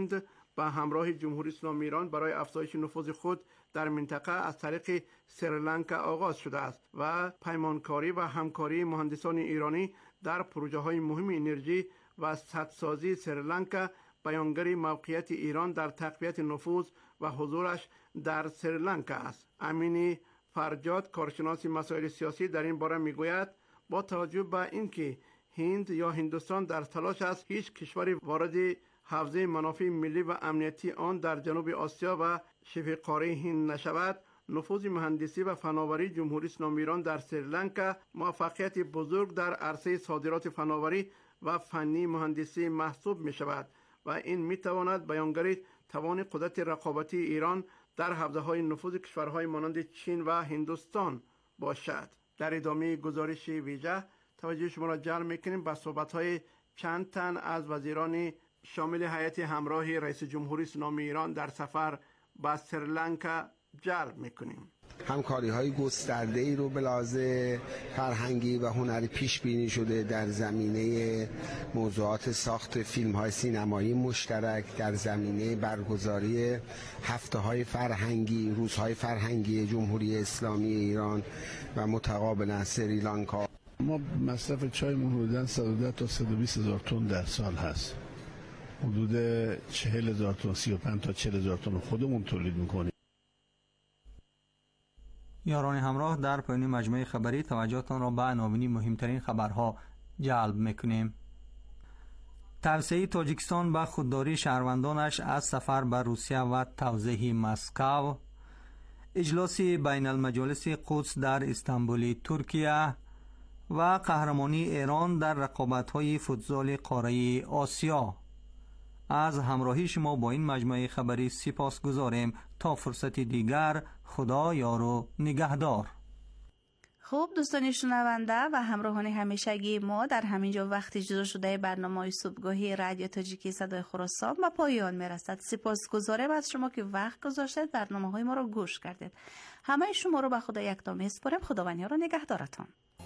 Speaker 8: به همراه جمهوری اسلامی ایران برای افزایش نفوذ خود در منطقه از طریق سریلانکا آغاز شده است و پیمانکاری و همکاری مهندسان ایرانی در پروژه‌های مهم انرژی و سدسازی سریلانکا بیانگر موقعیت ایران در تقویت نفوذ و حضورش در سریلانکا است. امینی فرجاد، کارشناس مسائل سیاسی، در این باره میگوید با توجه به اینکه هند یا هندوستان در تلاش است هیچ کشوری وارد حوزه منافع ملی و امنیتی آن در جنوب آسیا و شبه قاره هند نشود، نفوذ مهندسی و فناوری جمهوری اسلامی ایران در سریلانکا موفقیت بزرگ در عرصه صادرات فناوری و فنی مهندسی محسوب می شود و این می تواند بیانگر توان قدرت رقابتی ایران در حوزه های نفوذ کشورهای مانند چین و هندوستان باشد. در ادامه گزارش ویژه توجه شما را جلب می‌کنیم به صحبت‌های چند تن از وزیران شامل هیئت همراه رئیس جمهوری اسلامی ایران در سفر به سریلانکا جلب می‌کنیم.
Speaker 6: همکاری‌های گسترده‌ای رو به لحاظ فرهنگی و هنری پیش بینی شده در زمینه موضوعات ساخت فیلم‌های سینمایی مشترک، در زمینه برگزاری هفته‌های فرهنگی، روزهای فرهنگی جمهوری اسلامی ایران و متقابلا سریلانکا.
Speaker 18: ما مصرف چایمون حدوداً 110 تا 120 هزار تن در سال هست. حدود 40 هزار تن، 35 تا 40 هزار تن خودمون تولید میکنیم.
Speaker 14: یاران همراه، در پایان مجموعه خبری توجهتان را به عناوین مهمترین خبرها جلب میکنیم. توصیه تاجیکستان به خودداری شهروندانش از سفر به روسیه و توضیح مسکو، اجلاس بین المجالس قدس در استانبول ترکیه و قهرمانی ایران در رقابت‌های فوتزال قاره آسیا. از همراهی شما با این مجموعه خبری سپاسگزاریم. تا فرصت دیگر، خدا یار و نگهدار.
Speaker 2: خوب دوستان شنونده و همراهان همیشگی ما، در همینجا وقت اجرا شده برنامه صبحگاهی رادیو تاجیکی صدای خراسان به پایان میرسد. سپاسگزارم از شما که وقت گذاشتید برنامه‌های ما را گوش کردید. همه شما رو به خدا یکتا میسپارم. خداوند یار و نگهدارتان.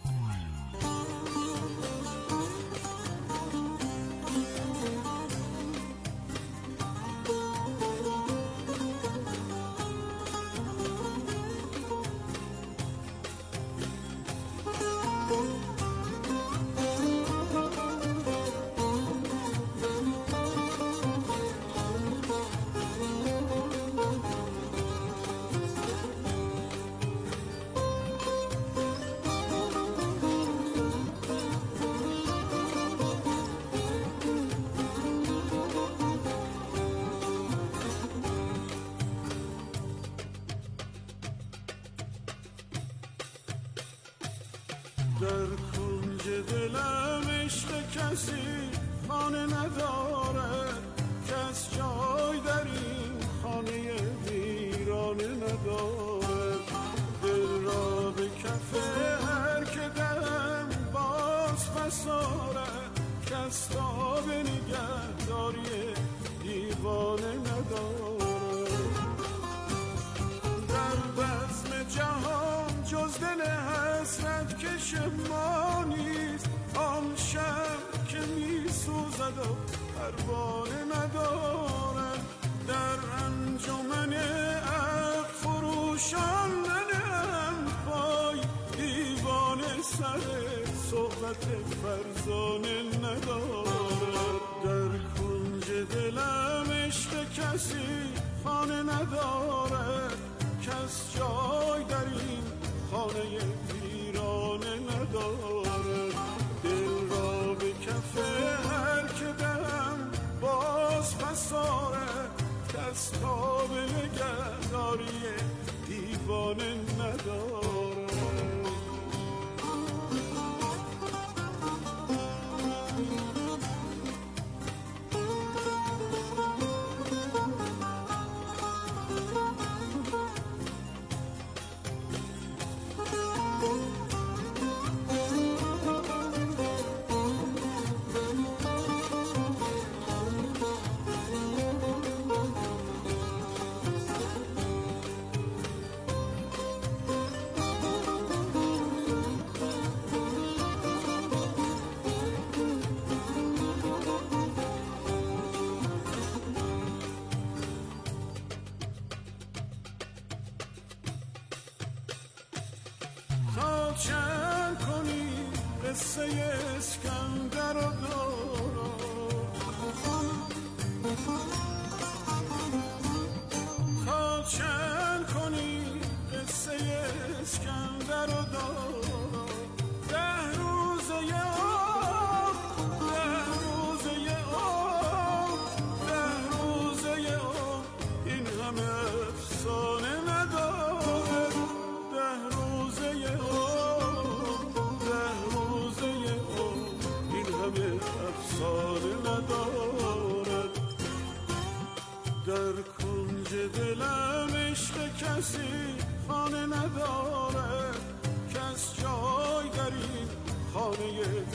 Speaker 10: در کنج دلم عشق کسی خانه نداره، کس جای در این خانه ویرانه نداره. دل را به کف هر که دم باز بساره، کس تا به نگهداری دیوانه نداره. در بزم جهان جز دل حسرت کش ما نیست، آن شب که می سوزد و پروانه نداره. در انجمن عقل فروشان ننهم پای، دیوانه سر صحبت فرزانه نداره. در کنج دلم عشق کسی خانه نداره، کس جای در این خانه ویرانه نداره. دل را به کف هر که دم باز بساره، کس تا به نگهداری دیوانه نداره. خاچن کنی قصه اسکندر رو دارم، خاچن کنی قصه اسکندر رو دارم. 10 روزه آب، 10 روزه آب، 10 روزه آب، این همه افسانه نداره. 10 روزه آب، 10 روزه آب، این همه افسانه نداره. در کنج دلم عشق کسی خانه نداره، کس جای در این خانه